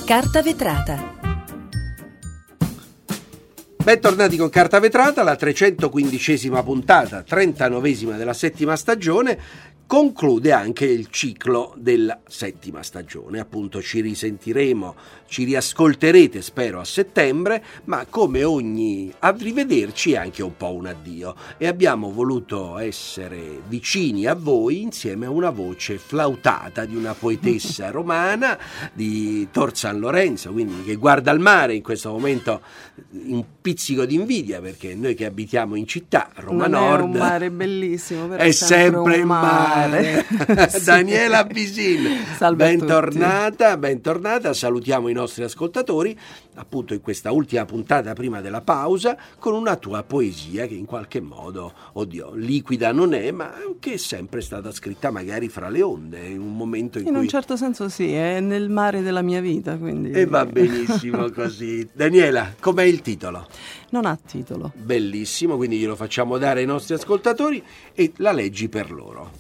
Carta vetrata. Bentornati con Carta vetrata, la 315esima puntata, 39esima della settima stagione, conclude anche il ciclo della settima stagione. Appunto ci risentiremo, ci riascolterete spero a settembre, ma come ogni arrivederci è anche un po' un addio, e abbiamo voluto essere vicini a voi insieme a una voce flautata di una poetessa romana di Tor San Lorenzo, quindi che guarda al mare in questo momento, un pizzico di invidia, perché noi che abitiamo in città, Roma non Nord, è un mare bellissimo, però è sempre un mare. Sì. Daniela Bisin, Salve bentornata, salutiamo i nostri ascoltatori appunto in questa ultima puntata prima della pausa con una tua poesia che in qualche modo, liquida non è, ma che è sempre stata scritta magari fra le onde, in un momento in cui... In un certo senso sì, è nel mare della mia vita, quindi... E va benissimo così. Daniela, com'è il titolo? Non ha titolo. Bellissimo, quindi glielo facciamo dare ai nostri ascoltatori e la leggi per loro.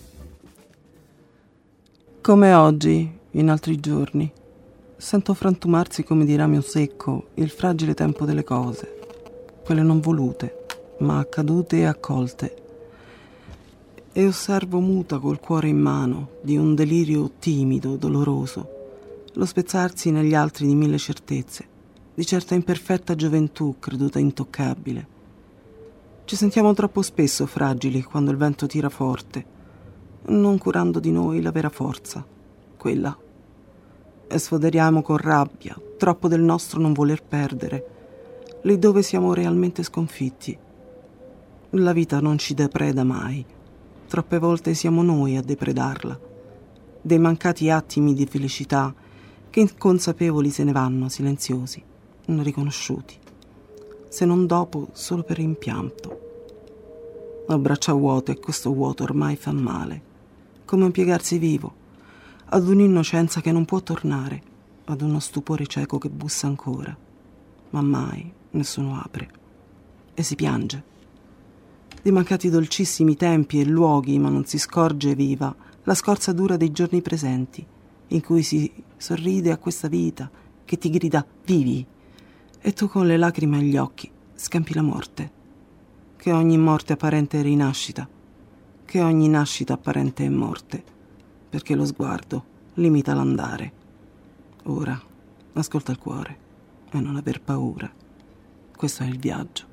Come oggi, in altri giorni, sento frantumarsi come di rame secco il fragile tempo delle cose, quelle non volute, ma accadute e accolte. E osservo muta col cuore in mano, di un delirio timido, doloroso, lo spezzarsi negli altri di mille certezze, di certa imperfetta gioventù creduta intoccabile. Ci sentiamo troppo spesso fragili quando il vento tira forte, non curando di noi la vera forza, quella. E sfoderiamo con rabbia troppo del nostro non voler perdere, lì dove siamo realmente sconfitti. La vita non ci depreda mai, troppe volte siamo noi a depredarla, dei mancati attimi di felicità che inconsapevoli se ne vanno silenziosi, non riconosciuti, se non dopo solo per rimpianto. Ho braccia vuote e questo vuoto ormai fa male, come un piegarsi vivo, ad un'innocenza che non può tornare, ad uno stupore cieco che bussa ancora, ma mai nessuno apre, e si piange. Di mancati dolcissimi tempi e luoghi, ma non si scorge viva la scorza dura dei giorni presenti, in cui si sorride a questa vita che ti grida vivi, e tu con le lacrime agli occhi scampi la morte, che ogni morte apparente è rinascita, che ogni nascita apparente è morte, perché lo sguardo limita l'andare. Ora, ascolta il cuore e non aver paura. Questo è il viaggio.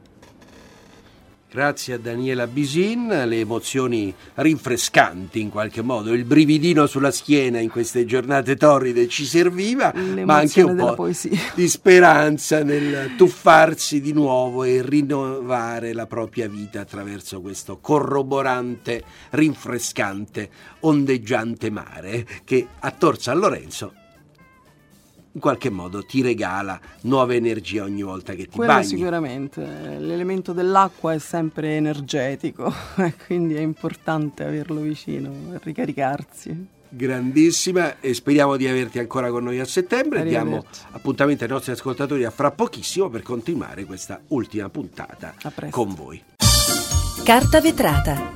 Grazie a Daniela Bisin, le emozioni rinfrescanti in qualche modo, il brividino sulla schiena in queste giornate torride ci serviva, ma anche un po' di speranza nel tuffarsi di nuovo e rinnovare la propria vita attraverso questo corroborante, rinfrescante, ondeggiante mare che a Tor San Lorenzo in qualche modo ti regala nuove energie ogni volta che ti Quello bagni. Sicuramente, l'elemento dell'acqua è sempre energetico, quindi è importante averlo vicino per ricaricarsi. Grandissima, e speriamo di averti ancora con noi a settembre. Diamo appuntamento ai nostri ascoltatori a fra pochissimo per continuare questa ultima puntata con voi. Carta vetrata.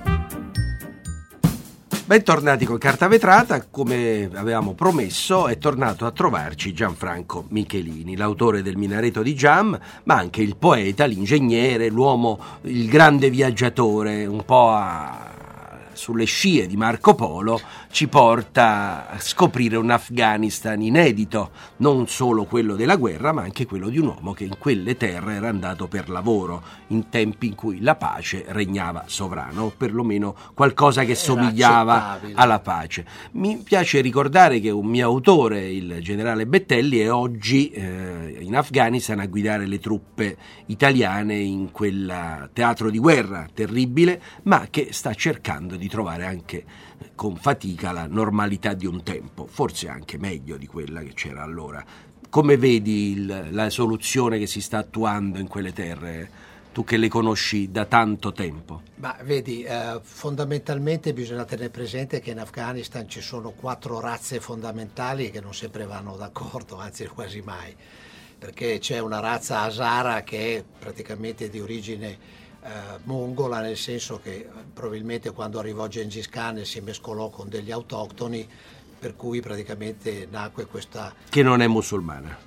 Bentornati con Carta vetrata, come avevamo promesso è tornato a trovarci Gianfranco Michelini, l'autore del Minareto di Giam, ma anche il poeta, l'ingegnere, l'uomo, il grande viaggiatore, un po' sulle scie di Marco Polo, ci porta a scoprire un Afghanistan inedito, non solo quello della guerra, ma anche quello di un uomo che in quelle terre era andato per lavoro, in tempi in cui la pace regnava sovrano, o perlomeno qualcosa che somigliava alla pace. Mi piace ricordare che un mio autore, il generale Bettelli, è oggi in Afghanistan a guidare le truppe italiane in quel teatro di guerra terribile, ma che sta cercando di trovare anche con fatica la normalità di un tempo, forse anche meglio di quella che c'era allora. Come vedi la soluzione che si sta attuando in quelle terre, tu che le conosci da tanto tempo? Ma vedi, fondamentalmente bisogna tenere presente che in Afghanistan ci sono 4 razze fondamentali che non sempre vanno d'accordo, anzi quasi mai, perché c'è una razza Hazara che è praticamente di origine mongola, nel senso che probabilmente quando arrivò Gengis Khan si mescolò con degli autoctoni, per cui praticamente nacque questa... Che non è musulmana.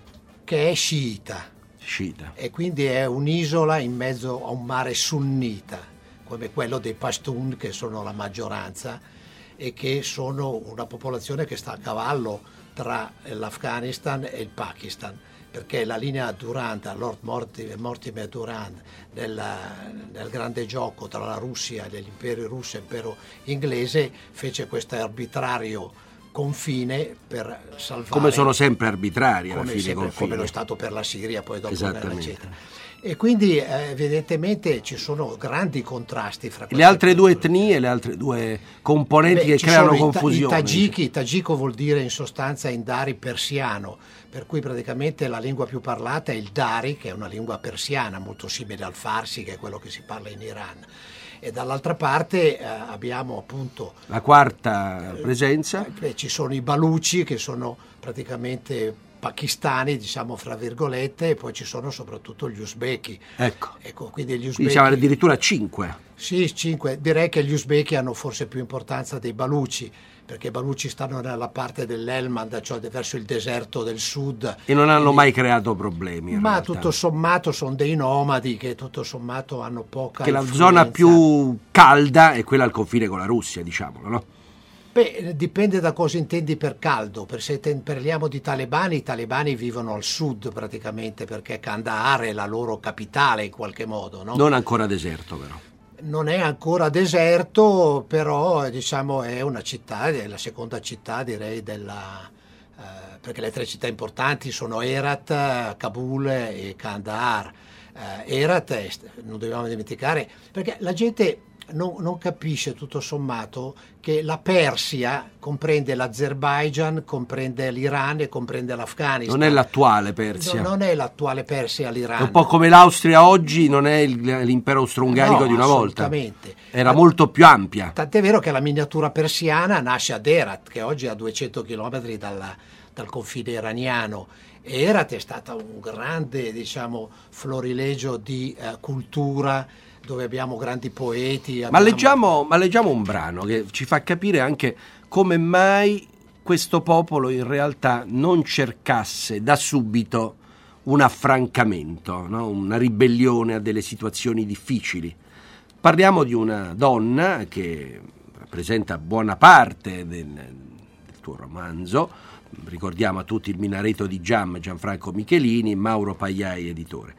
che è sciita. E quindi è un'isola in mezzo a un mare sunnita, come quello dei Pashtun, che sono la maggioranza e che sono una popolazione che sta a cavallo tra l'Afghanistan e il Pakistan, perché la linea Durand, Lord Mortimer Durand, nel grande gioco tra la Russia, l'impero russo e l'impero inglese, fece questo arbitrario confine per salvare, come sono sempre arbitrari alla fine, sempre, confini, come lo è stato per la Siria poi dopo, esattamente. E quindi evidentemente ci sono grandi contrasti fra le altre due etnie, le altre due componenti che creano confusione. I tagico vuol dire in sostanza indari persiano, per cui praticamente la lingua più parlata è il dari, che è una lingua persiana molto simile al farsi, che è quello che si parla in Iran. E dall'altra parte abbiamo appunto la quarta presenza. Ci sono i baluci, che sono praticamente pakistani, diciamo fra virgolette, e poi ci sono soprattutto gli uzbeki. Ecco, quindi gli uzbeki, siamo addirittura 5. Sì, 5. Direi che gli uzbeki hanno forse più importanza dei baluci, perché i baluci stanno nella parte dell'Helmand, cioè verso il deserto del sud. E non hanno mai creato problemi. Ma realtà, tutto sommato sono dei nomadi che tutto sommato hanno poca che influenza. La zona più calda è quella al confine con la Russia, diciamolo, no? Beh, dipende da cosa intendi per caldo. Se parliamo di talebani, i talebani vivono al sud praticamente, perché Kandahar è la loro capitale in qualche modo, no? Non ancora deserto, però. Non è ancora deserto, però diciamo è una città, è la seconda città direi perché le tre città importanti sono Herat, Kabul e Kandahar. Herat non dobbiamo dimenticare, perché la gente non capisce tutto sommato che la Persia comprende l'Azerbaigian, comprende l'Iran e comprende l'Afghanistan. Non è l'attuale Persia. Non è l'attuale Persia l'Iran. È un po' come l'Austria oggi non è l'impero austro-ungarico di una volta. Assolutamente. Era molto più ampia. Tant'è vero che la miniatura persiana nasce ad Herat, che oggi è a 200 km dal confine iraniano. E Herat è stata un grande, diciamo, florilegio di cultura, dove abbiamo grandi poeti. Ma leggiamo un brano che ci fa capire anche come mai questo popolo in realtà non cercasse da subito un affrancamento, no? Una ribellione a delle situazioni difficili. Parliamo di una donna che rappresenta buona parte del tuo romanzo. Ricordiamo a tutti il Minareto di Gianfranco Michelini, Mauro Pagliai editore.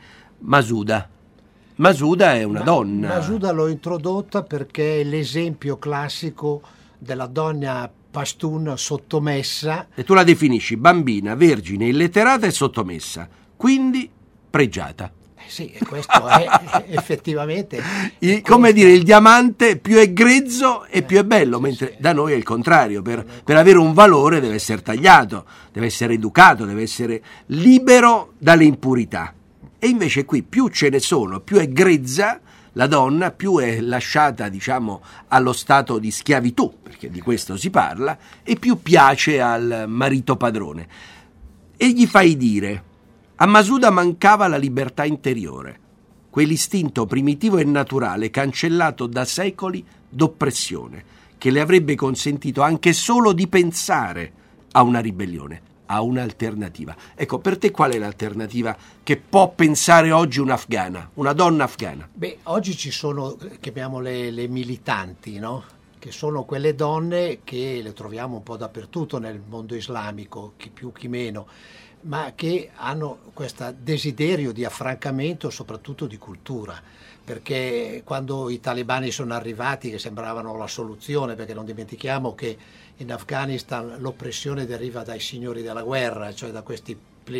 Masuda è una donna. Masuda l'ho introdotta perché è l'esempio classico della donna pashtun sottomessa. E tu la definisci bambina, vergine, illetterata e sottomessa, quindi pregiata. Sì, e questo è effettivamente... Come dire, il diamante più è grezzo e più è bello, mentre da noi è il contrario. Per avere un valore deve essere tagliato, deve essere educato, deve essere libero dalle impurità. E invece qui più ce ne sono, più è grezza la donna, più è lasciata, diciamo, allo stato di schiavitù, perché di questo si parla, e più piace al marito padrone. E gli fai dire: a Masuda mancava la libertà interiore, quell'istinto primitivo e naturale cancellato da secoli d'oppressione, che le avrebbe consentito anche solo di pensare a una ribellione, a un'alternativa. Ecco, per te qual è l'alternativa che può pensare oggi un'afghana, una donna afghana? Beh, oggi ci sono, chiamiamole le militanti, no? Che sono quelle donne che le troviamo un po' dappertutto nel mondo islamico, chi più chi meno, ma che hanno questo desiderio di affrancamento, soprattutto di cultura, perché quando i talebani sono arrivati, che sembravano la soluzione, perché non dimentichiamo che in Afghanistan l'oppressione deriva dai signori della guerra, cioè da questi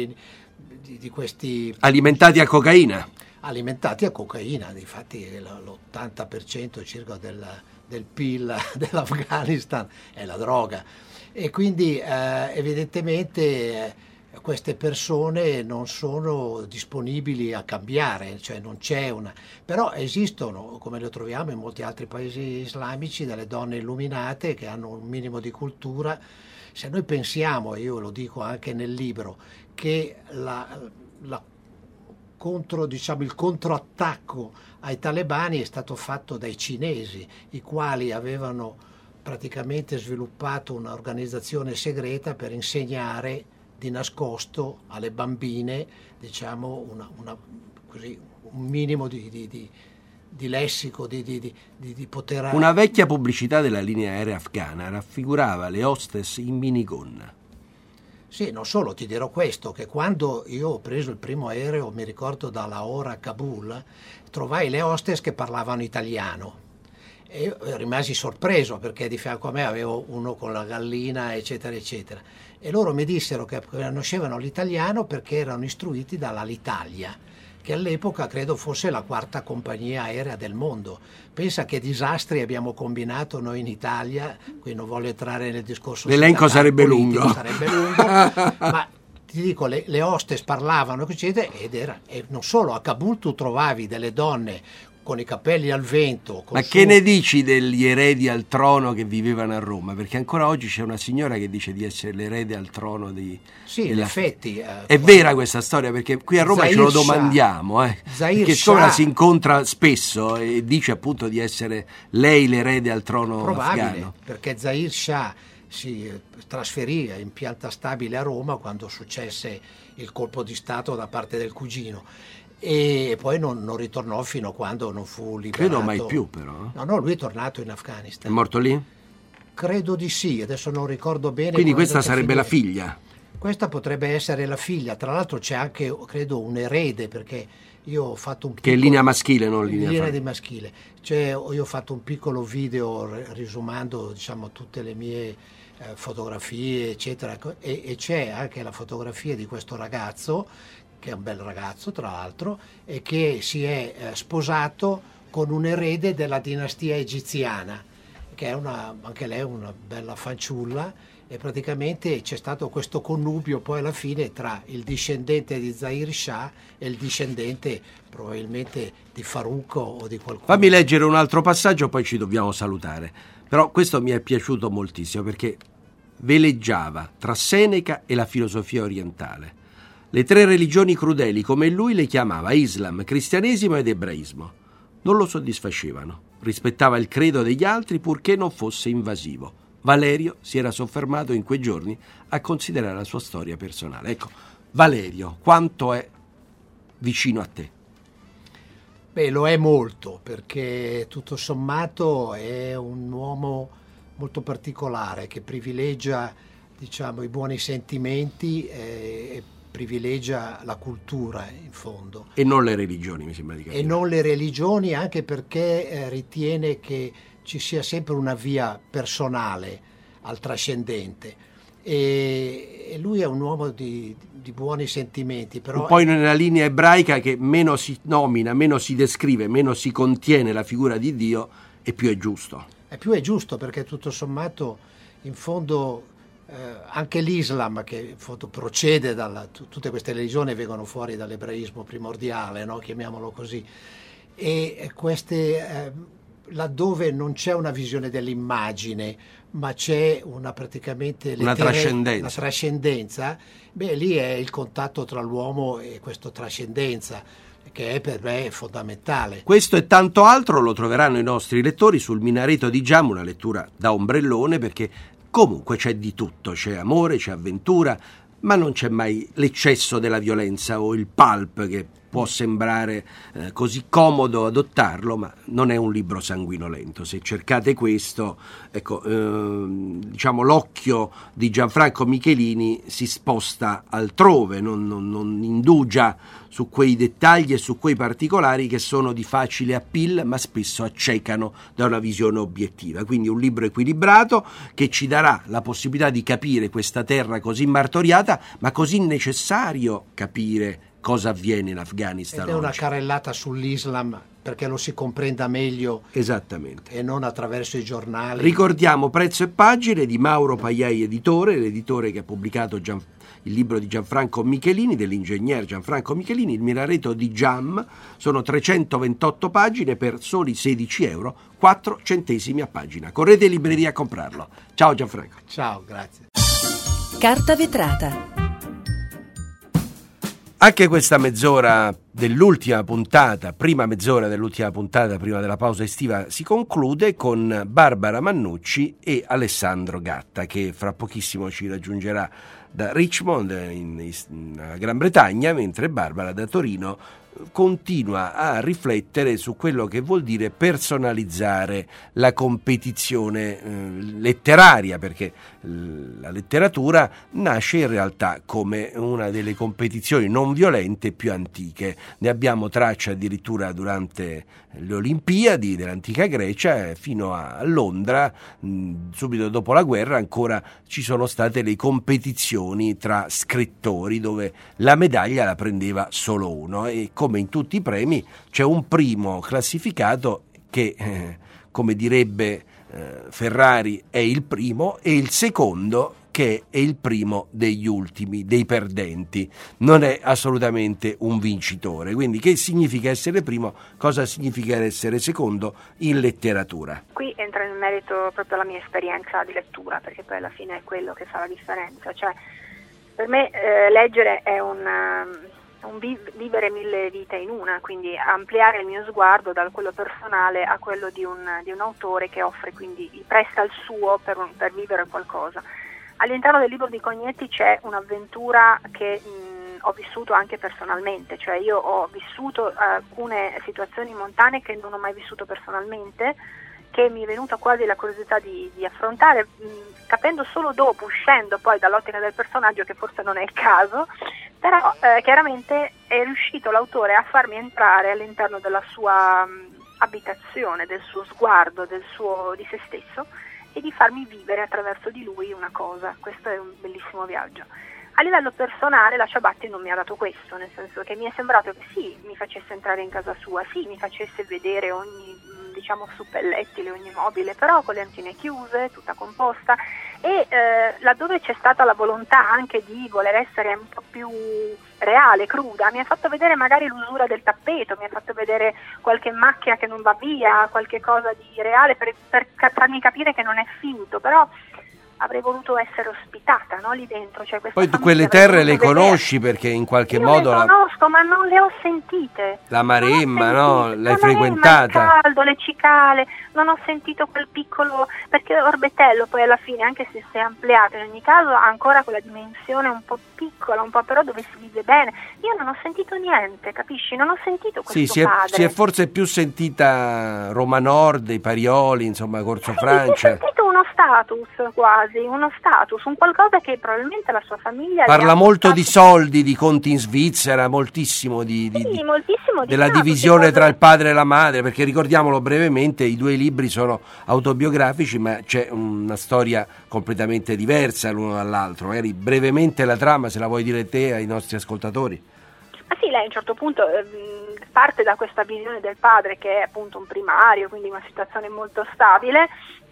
alimentati a cocaina. Alimentati a cocaina, difatti l'80% circa del PIL dell'Afghanistan è la droga, e quindi evidentemente queste persone non sono disponibili a cambiare, cioè non c'è una... Però esistono, come le troviamo in molti altri paesi islamici, delle donne illuminate che hanno un minimo di cultura. Se noi pensiamo, e io lo dico anche nel libro, che il controattacco ai talebani è stato fatto dai cinesi, i quali avevano praticamente sviluppato un'organizzazione segreta per insegnare di nascosto alle bambine, diciamo, così, un minimo di lessico, di poter... Una vecchia pubblicità della linea aerea afghana raffigurava le hostess in minigonna. Sì, non solo, ti dirò questo, che quando io ho preso il primo aereo, mi ricordo da Lahore a Kabul, trovai le hostess che parlavano italiano. E rimasi sorpreso perché di fianco a me avevo uno con la gallina, eccetera, eccetera. E loro mi dissero che conoscevano l'italiano perché erano istruiti dall'Alitalia, che all'epoca credo fosse la quarta compagnia aerea del mondo. Pensa che disastri abbiamo combinato noi in Italia, qui non voglio entrare nel discorso... L'elenco sarebbe lungo. Ma ti dico, le hostess parlavano, eccetera, e non solo, a Kabul tu trovavi delle donne con i capelli al vento. Ma che ne dici degli eredi al trono che vivevano a Roma? Perché ancora oggi c'è una signora che dice di essere l'erede al trono di... Sì, in effetti... È vera questa storia, perché qui a Roma ce lo domandiamo, perché Shah si incontra spesso e dice appunto di essere lei l'erede al trono afghano. Perché Zahir Shah si trasferì in pianta stabile a Roma quando successe il colpo di Stato da parte del cugino. E poi non ritornò fino a quando non fu liberato. Credo mai più, però. No, lui è tornato in Afghanistan. È morto lì? Credo di sì, adesso non ricordo bene. Quindi questa sarebbe la figlia? Questa potrebbe essere la figlia. Tra l'altro c'è anche, credo, un erede, perché io ho fatto un piccolo... Che è linea maschile, non linea di maschile. Io ho fatto un piccolo video risumando, diciamo, tutte le mie fotografie, eccetera, e c'è anche la fotografia di questo ragazzo, che è un bel ragazzo tra l'altro, e che si è sposato con un erede della dinastia egiziana, che è anche lei una bella fanciulla, e praticamente c'è stato questo connubio poi alla fine tra il discendente di Zahir Shah e il discendente probabilmente di Farouk o di qualcuno. Fammi leggere un altro passaggio, poi ci dobbiamo salutare. Però questo mi è piaciuto moltissimo perché veleggiava tra Seneca e la filosofia orientale. Le tre religioni crudeli, come lui le chiamava Islam, cristianesimo ed ebraismo. Non lo soddisfacevano. Rispettava il credo degli altri purché non fosse invasivo. Valerio si era soffermato in quei giorni a considerare la sua storia personale. Ecco, Valerio, quanto è vicino a te? Beh, lo è molto, perché tutto sommato è un uomo molto particolare che privilegia, diciamo, i buoni sentimenti e privilegia la cultura in fondo. E non le religioni, mi sembra di capire. E non le religioni, anche perché ritiene che ci sia sempre una via personale al trascendente. E lui è un uomo di buoni sentimenti. Però poi nella linea ebraica che meno si nomina, meno si descrive, meno si contiene la figura di Dio, e più è giusto. E più è giusto, perché tutto sommato, in fondo, anche l'Islam, che procede tutte queste religioni vengono fuori dall'ebraismo primordiale, no? Chiamiamolo così, e queste laddove non c'è una visione dell'immagine, ma c'è praticamente una trascendenza, beh, lì è il contatto tra l'uomo e questa trascendenza, che è per me fondamentale. Questo e tanto altro lo troveranno i nostri lettori sul Minareto di Jam, una lettura da ombrellone, perché comunque c'è di tutto, c'è amore, c'è avventura, ma non c'è mai l'eccesso della violenza o il pulp che può sembrare così comodo adottarlo, ma non è un libro sanguinolento. Se cercate questo, ecco, diciamo, l'occhio di Gianfranco Michelini si sposta altrove, non indugia su quei dettagli e su quei particolari che sono di facile appeal, ma spesso accecano da una visione obiettiva. Quindi un libro equilibrato che ci darà la possibilità di capire questa terra così martoriata, ma così necessario capire cosa avviene in Afghanistan. Ed è una carrellata sull'Islam perché lo si comprenda meglio. Esattamente. E non attraverso i giornali. Ricordiamo prezzo e pagine di Mauro Paiai editore, l'editore che ha pubblicato il libro di Gianfranco Michelini, dell'ingegner Gianfranco Michelini, Il Minareto di Jam. Sono 328 pagine per soli 16 euro, 4 centesimi a pagina. Correte in libreria a comprarlo. Ciao Gianfranco. Ciao, grazie. Carta vetrata. Anche questa mezz'ora dell'ultima puntata, prima mezz'ora dell'ultima puntata prima della pausa estiva, si conclude con Barbara Mannucci e Alessandro Gatta, che fra pochissimo ci raggiungerà da Richmond in Gran Bretagna, mentre Barbara da Torino continua a riflettere su quello che vuol dire personalizzare la competizione letteraria, perché la letteratura nasce in realtà come una delle competizioni non violente più antiche. Ne abbiamo traccia addirittura durante le Olimpiadi dell'antica Grecia, fino a Londra, subito dopo la guerra ancora ci sono state le competizioni tra scrittori dove la medaglia la prendeva solo uno, e come in tutti i premi c'è un primo classificato che, come direbbe Ferrari, è il primo, e il secondo che è il primo degli ultimi, dei perdenti. Non è assolutamente un vincitore. Quindi che significa essere primo? Cosa significa essere secondo in letteratura? Qui entra nel merito proprio la mia esperienza di lettura, perché poi alla fine è quello che fa la differenza. Cioè, per me leggere è vivere 1000 vite in una, quindi ampliare il mio sguardo da quello personale a quello di un autore che offre, quindi presta il suo per vivere qualcosa. All'interno del libro di Cognetti c'è un'avventura che ho vissuto anche personalmente, cioè io ho vissuto alcune situazioni montane che non ho mai vissuto personalmente, che mi è venuta quasi la curiosità di affrontare, capendo solo dopo, uscendo poi dall'ottica del personaggio, che forse non è il caso, però chiaramente è riuscito l'autore a farmi entrare all'interno della sua abitazione, del suo sguardo, di se stesso, e di farmi vivere attraverso di lui una cosa. Questo è un bellissimo viaggio. A livello personale la Ciabatti non mi ha dato questo, nel senso che mi è sembrato che sì, mi facesse entrare in casa sua, sì, mi facesse vedere ogni, suppellettile, ogni mobile, però con le antine chiuse, tutta composta, e laddove c'è stata la volontà anche di voler essere un po' più reale, cruda, mi ha fatto vedere magari l'usura del tappeto, mi ha fatto vedere qualche macchia che non va via, qualche cosa di reale per farmi capire che non è finto, però avrei voluto essere ospitata, no, lì dentro. Cioè, poi tu quelle terre le conosci perché in qualche modo... le conosco, ma non le ho sentite. La Maremma, no? L'hai frequentata? Il caldo, le cicale, non ho sentito quel piccolo... Perché Orbetello poi alla fine, anche se si è ampliato, in ogni caso ha ancora quella dimensione un po' piccola, un po' però dove si vive bene. Io non ho sentito niente, capisci? Non ho sentito questo padre. Si è forse più sentita Roma Nord, i Parioli, insomma, Corso Francia. Si è sentito uno status quasi, un qualcosa che probabilmente la sua famiglia... Parla molto di soldi, di conti in Svizzera, moltissimo della divisione tra il padre e la madre, perché ricordiamolo brevemente, i due libri sono autobiografici, ma c'è una storia completamente diversa l'uno dall'altro. Magari brevemente la trama, se la vuoi dire te ai nostri ascoltatori. Sì, lei a un certo punto parte da questa visione del padre che è appunto un primario, quindi una situazione molto stabile,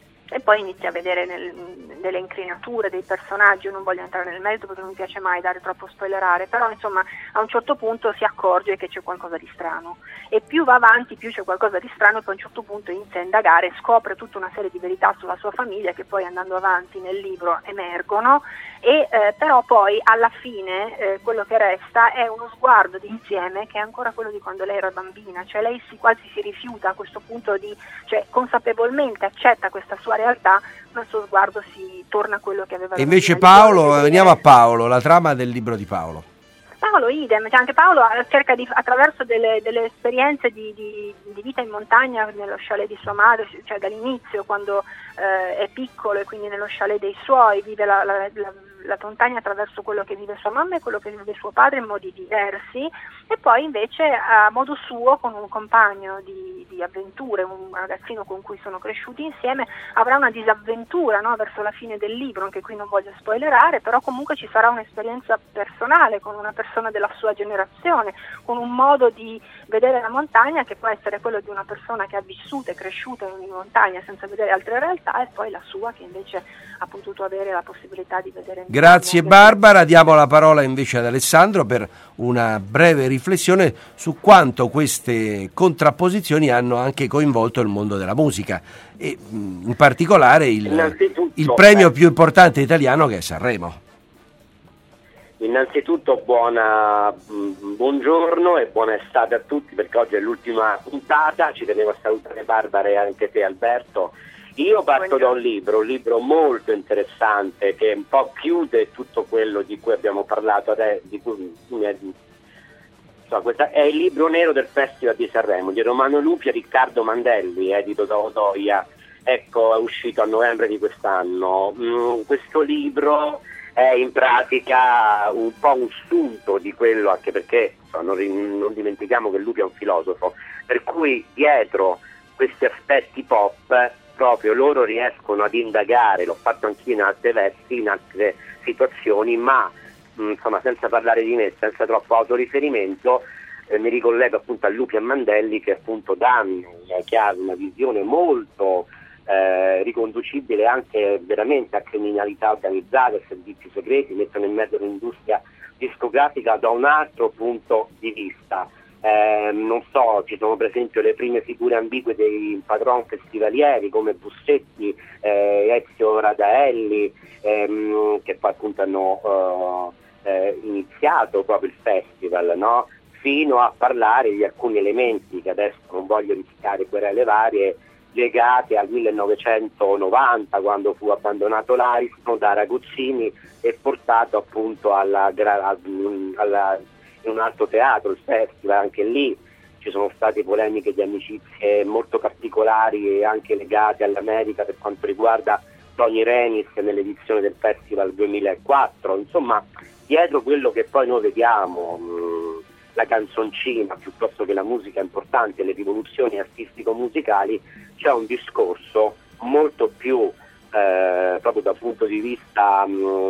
e poi inizia a vedere delle inclinature dei personaggi. Io non voglio entrare nel merito perché non mi piace mai dare troppo spoilerare, però insomma a un certo punto si accorge che c'è qualcosa di strano, e più va avanti più c'è qualcosa di strano, e poi a un certo punto inizia a indagare, scopre tutta una serie di verità sulla sua famiglia che poi andando avanti nel libro emergono, e però poi alla fine quello che resta è uno sguardo d'insieme che è ancora quello di quando lei era bambina, cioè lei quasi si rifiuta a questo punto cioè consapevolmente accetta questa sua realtà, ma il suo sguardo si torna a quello che aveva. E invece Paolo, veniamo a Paolo, la trama del libro di Paolo. Paolo idem, cioè anche Paolo cerca attraverso delle esperienze di vita in montagna nello chalet di sua madre, cioè dall'inizio quando è piccolo e quindi nello chalet dei suoi, vive la montagna attraverso quello che vive sua mamma e quello che vive suo padre in modi diversi, e poi invece a modo suo con un compagno di avventure, un ragazzino con cui sono cresciuti insieme, avrà una disavventura, no, verso la fine del libro, anche qui non voglio spoilerare, però comunque ci sarà un'esperienza personale con una persona della sua generazione, con un modo di vedere la montagna che può essere quello di una persona che ha vissuto e cresciuto in montagna senza vedere altre realtà, e poi la sua che invece ha potuto avere la possibilità di vedere. Grazie Barbara, diamo la parola invece ad Alessandro per una breve riflessione su quanto queste contrapposizioni hanno anche coinvolto il mondo della musica e in particolare il premio più importante italiano che è Sanremo. Innanzitutto buongiorno e buona estate a tutti, perché oggi è l'ultima puntata. Ci tenevo a salutare Barbara e anche te Alberto. Io parto da un libro molto interessante che un po' chiude tutto quello di cui abbiamo parlato adesso, questo è il libro nero del Festival di Sanremo di Romano Lupi e Riccardo Mandelli, edito da Odoia. Ecco, è uscito a novembre di quest'anno. Questo libro è in pratica un po' un sunto di quello, anche perché non dimentichiamo che Lupi è un filosofo, per cui dietro questi aspetti pop proprio loro riescono ad indagare, l'ho fatto anch'io in altre vesti, in altre situazioni, ma insomma senza parlare di me, senza troppo autoriferimento, mi ricollego appunto a Lupi e Mandelli, che appunto danno una visione molto riconducibile anche veramente a criminalità organizzata, a servizi segreti, mettono in mezzo l'industria discografica da un altro punto di vista. Non so, ci sono per esempio le prime figure ambigue dei patron festivalieri come Bussetti, Ezio Radaelli, che poi appunto hanno iniziato proprio il festival, no? Fino a parlare di alcuni elementi che adesso non voglio rischiare querele varie, legate al 1990, quando fu abbandonato l'Ariston da Raguzzini e portato appunto in un altro teatro, il festival. Anche lì ci sono state polemiche di amicizie molto particolari e anche legate all'America per quanto riguarda Tony Renis nell'edizione del festival 2004. Insomma, dietro quello che poi noi vediamo, la canzoncina piuttosto che la musica importante, le rivoluzioni artistico-musicali, c'è un discorso molto più proprio dal punto di vista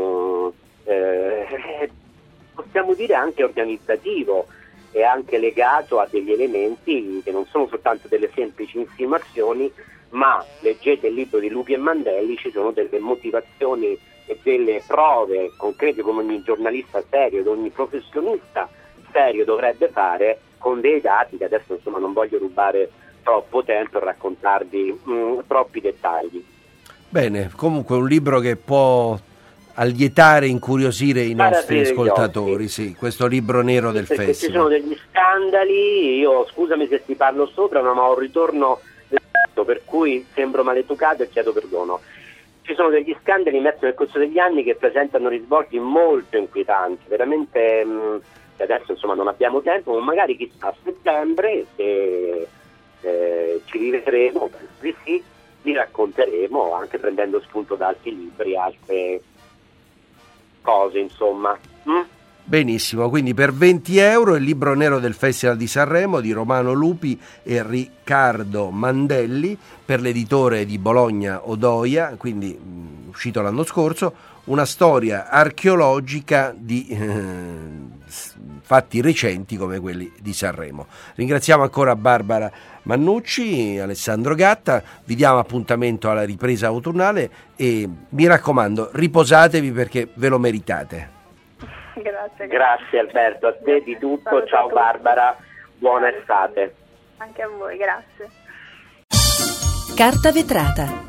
possiamo dire anche organizzativo e anche legato a degli elementi che non sono soltanto delle semplici insinuazioni, ma leggete il libro di Lupi e Mandelli, ci sono delle motivazioni e delle prove concrete, come ogni giornalista serio ed ogni professionista serio dovrebbe fare, con dei dati che adesso insomma non voglio rubare troppo tempo e raccontarvi troppi dettagli. Bene, comunque un libro che può allietare e incuriosire i nostri ascoltatori, sì, questo libro nero del festival. Ci sono degli scandali, io scusami se ti parlo sopra, ma ho un ritorno per cui sembro maleducato e chiedo perdono. Ci sono degli scandali emersi nel corso degli anni che presentano risvolti molto inquietanti, veramente adesso insomma non abbiamo tempo, ma magari chissà a settembre se ci rivedremo, sì, li racconteremo anche prendendo spunto da altri libri, altre cose insomma. Benissimo, quindi per 20 euro il libro nero del Festival di Sanremo di Romano Lupi e Riccardo Mandelli, per l'editore di Bologna Odoia, quindi uscito l'anno scorso, una storia archeologica di fatti recenti come quelli di Sanremo. Ringraziamo ancora Barbara Mannucci, Alessandro Gatta, vi diamo appuntamento alla ripresa autunnale e mi raccomando, riposatevi perché ve lo meritate. Grazie Alberto, a te di tutto, ciao Barbara, buona estate. Anche a voi, grazie. Carta vetrata.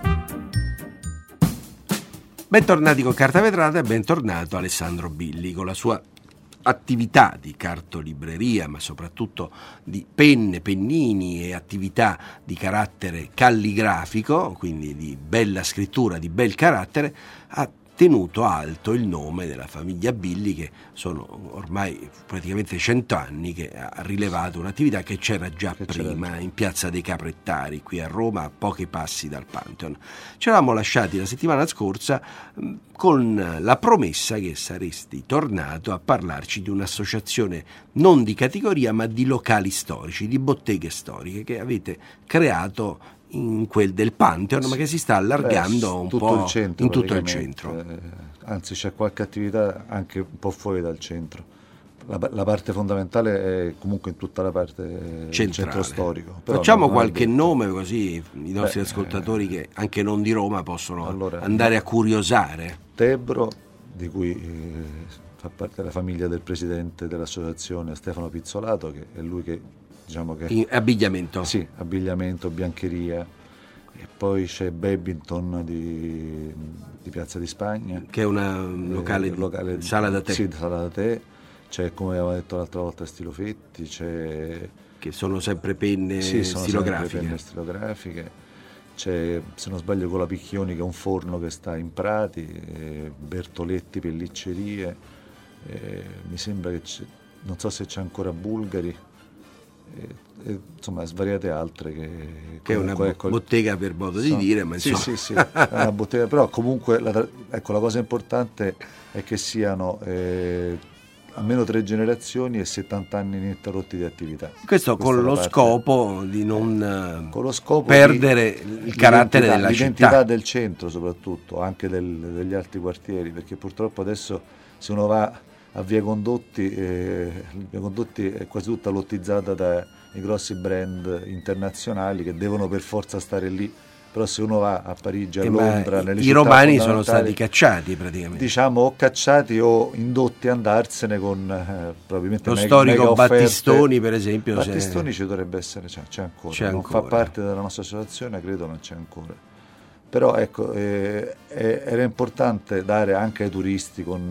Bentornati con Carta vetrata e bentornato Alessandro Billi con la sua attività di cartolibreria, ma soprattutto di penne, pennini e attività di carattere calligrafico, quindi di bella scrittura, di bel carattere, ha tenuto alto il nome della famiglia Billi, che sono ormai praticamente 100 anni che ha rilevato un'attività che c'era già prima in Piazza dei Caprettari, qui a Roma, a pochi passi dal Pantheon. Ci eravamo lasciati la settimana scorsa con la promessa che saresti tornato a parlarci di un'associazione non di categoria ma di locali storici, di botteghe storiche che avete creato in quel del Pantheon, ma che si sta allargando un po' in tutto il centro. Anzi, c'è qualche attività anche un po' fuori dal centro. La parte fondamentale è comunque in tutta la parte del centro storico. Però facciamo qualche nome così i nostri ascoltatori che anche non di Roma possono andare a curiosare. Tebro, di cui fa parte la famiglia del presidente dell'associazione Stefano Pizzolato, che è lui che abbigliamento. Sì, abbigliamento, biancheria. E poi c'è Babington di Piazza di Spagna, che è una locale sala da tè. Sì, sala da tè. C'è, come avevamo detto l'altra volta, Stilofetti, c'è, che sono sempre penne stilografiche. Penne stilografiche. c'è, se non sbaglio, Colapicchioni, che è un forno che sta in Prati, Bertoletti pelliccerie, mi sembra che non so se c'è ancora Bulgari, insomma svariate altre che è una bottega, per modo di dire, ma insomma. Sì, è una bottega, però comunque la cosa importante è che siano almeno 3 generazioni e 70 anni ininterrotti di attività. Questo con lo scopo di non perdere il carattere della l'identità città, del centro, soprattutto anche degli altri quartieri, perché purtroppo adesso, se uno va a Via Condotti è quasi tutta lottizzata dai grossi brand internazionali che devono per forza stare lì. Però se uno va a Parigi, a Londra, nelle città i romani sono stati cacciati praticamente. Diciamo, o cacciati o indotti a andarsene con probabilmente lo storico Battistoni, per esempio. Battistoni ci dovrebbe essere, c'è ancora. Non fa parte della nostra associazione, credo non c'è ancora. Però ecco, era importante dare anche ai turisti con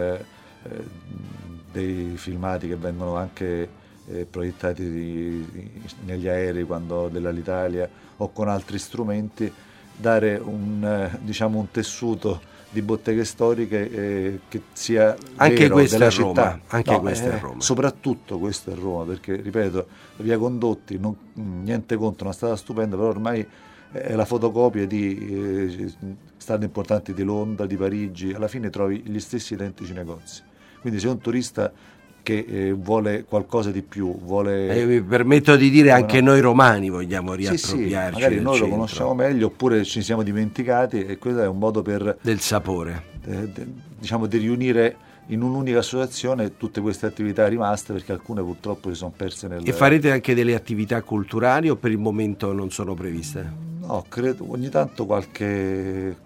dei filmati che vengono anche proiettati negli aerei quando dell'Alitalia o con altri strumenti, dare un tessuto di botteghe storiche che sia anche vero questa della a Roma, città. anche questa è Roma. Soprattutto questo è Roma, perché ripeto, Via Condotti, niente contro, una strada stupenda, però ormai è la fotocopia di strade importanti di Londra, di Parigi. Alla fine trovi gli stessi identici negozi. Quindi se un turista che vuole qualcosa di più, mi permetto di dire anche noi romani vogliamo riappropriarci, magari del noi centro. Lo conosciamo meglio, oppure ci siamo dimenticati, e questo è un modo del sapore, di riunire in un'unica associazione tutte queste attività rimaste, perché alcune purtroppo si sono perse E farete anche delle attività culturali o per il momento non sono previste? No, credo ogni tanto qualche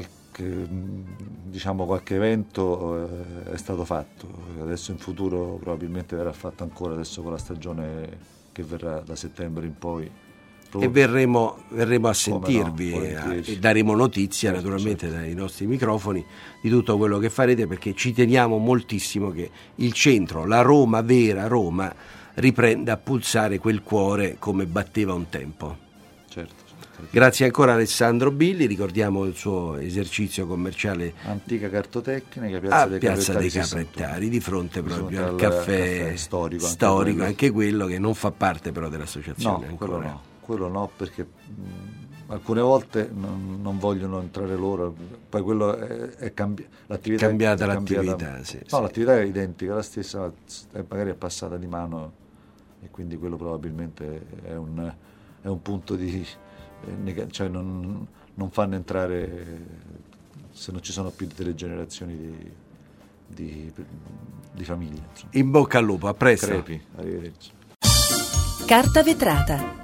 evento è stato fatto. Adesso in futuro probabilmente verrà fatto ancora, adesso con la stagione che verrà da settembre in poi. E verremo a sentirvi e daremo notizia, naturalmente, dai nostri microfoni, di tutto quello che farete, perché ci teniamo moltissimo che il centro, la Roma vera Roma, riprenda a pulsare quel cuore come batteva un tempo. Certo. Grazie ancora Alessandro Billi, ricordiamo il suo esercizio commerciale Antica Cartotecnica, Piazza dei Caprettari, di fronte proprio al caffè storico, anche quello che non fa parte però dell'associazione. No, quello no, perché alcune volte non vogliono entrare loro, poi quello l'attività cambiata, l'attività, sì. No, l'attività è identica, la stessa, magari è passata di mano, e quindi quello probabilmente è un punto di cioè non fanno entrare se non ci sono più delle generazioni di famiglie, insomma. In bocca al lupo, a presto. Crepi, arrivederci. Carta vetrata.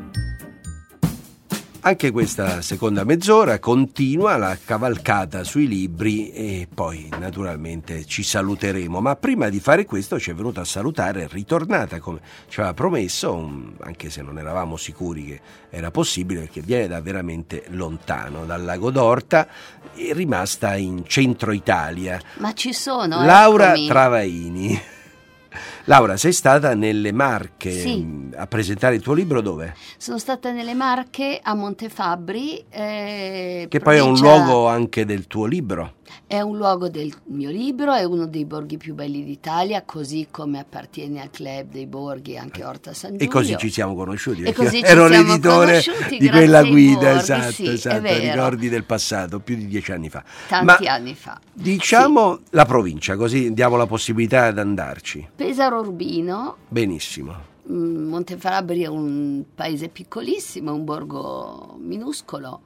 Anche questa seconda mezz'ora continua la cavalcata sui libri e poi naturalmente ci saluteremo, ma prima di fare questo ci è venuta a salutare, ritornata come ci aveva promesso, anche se non eravamo sicuri che era possibile, perché viene da veramente lontano, dal Lago d'Orta, è rimasta in centro Italia. Ma ci sono, Laura eccomi. Travaini. Laura, sei stata nelle Marche, sì, a presentare il tuo libro dove? Sono stata nelle Marche, a Montefabbri. Che poi è un luogo anche del tuo libro. È un luogo del mio libro, è uno dei borghi più belli d'Italia, così come appartiene al club dei borghi anche Orta San Giulio. E così ci siamo conosciuti, ero l'editore di quella guida, borghi, esatto, ricordi del passato, più di 10 anni fa. Tanti anni fa. Diciamo sì. La provincia, così diamo la possibilità ad andarci. Pesaro Urbino. Benissimo. Montefabbri è un paese piccolissimo, un borgo minuscolo,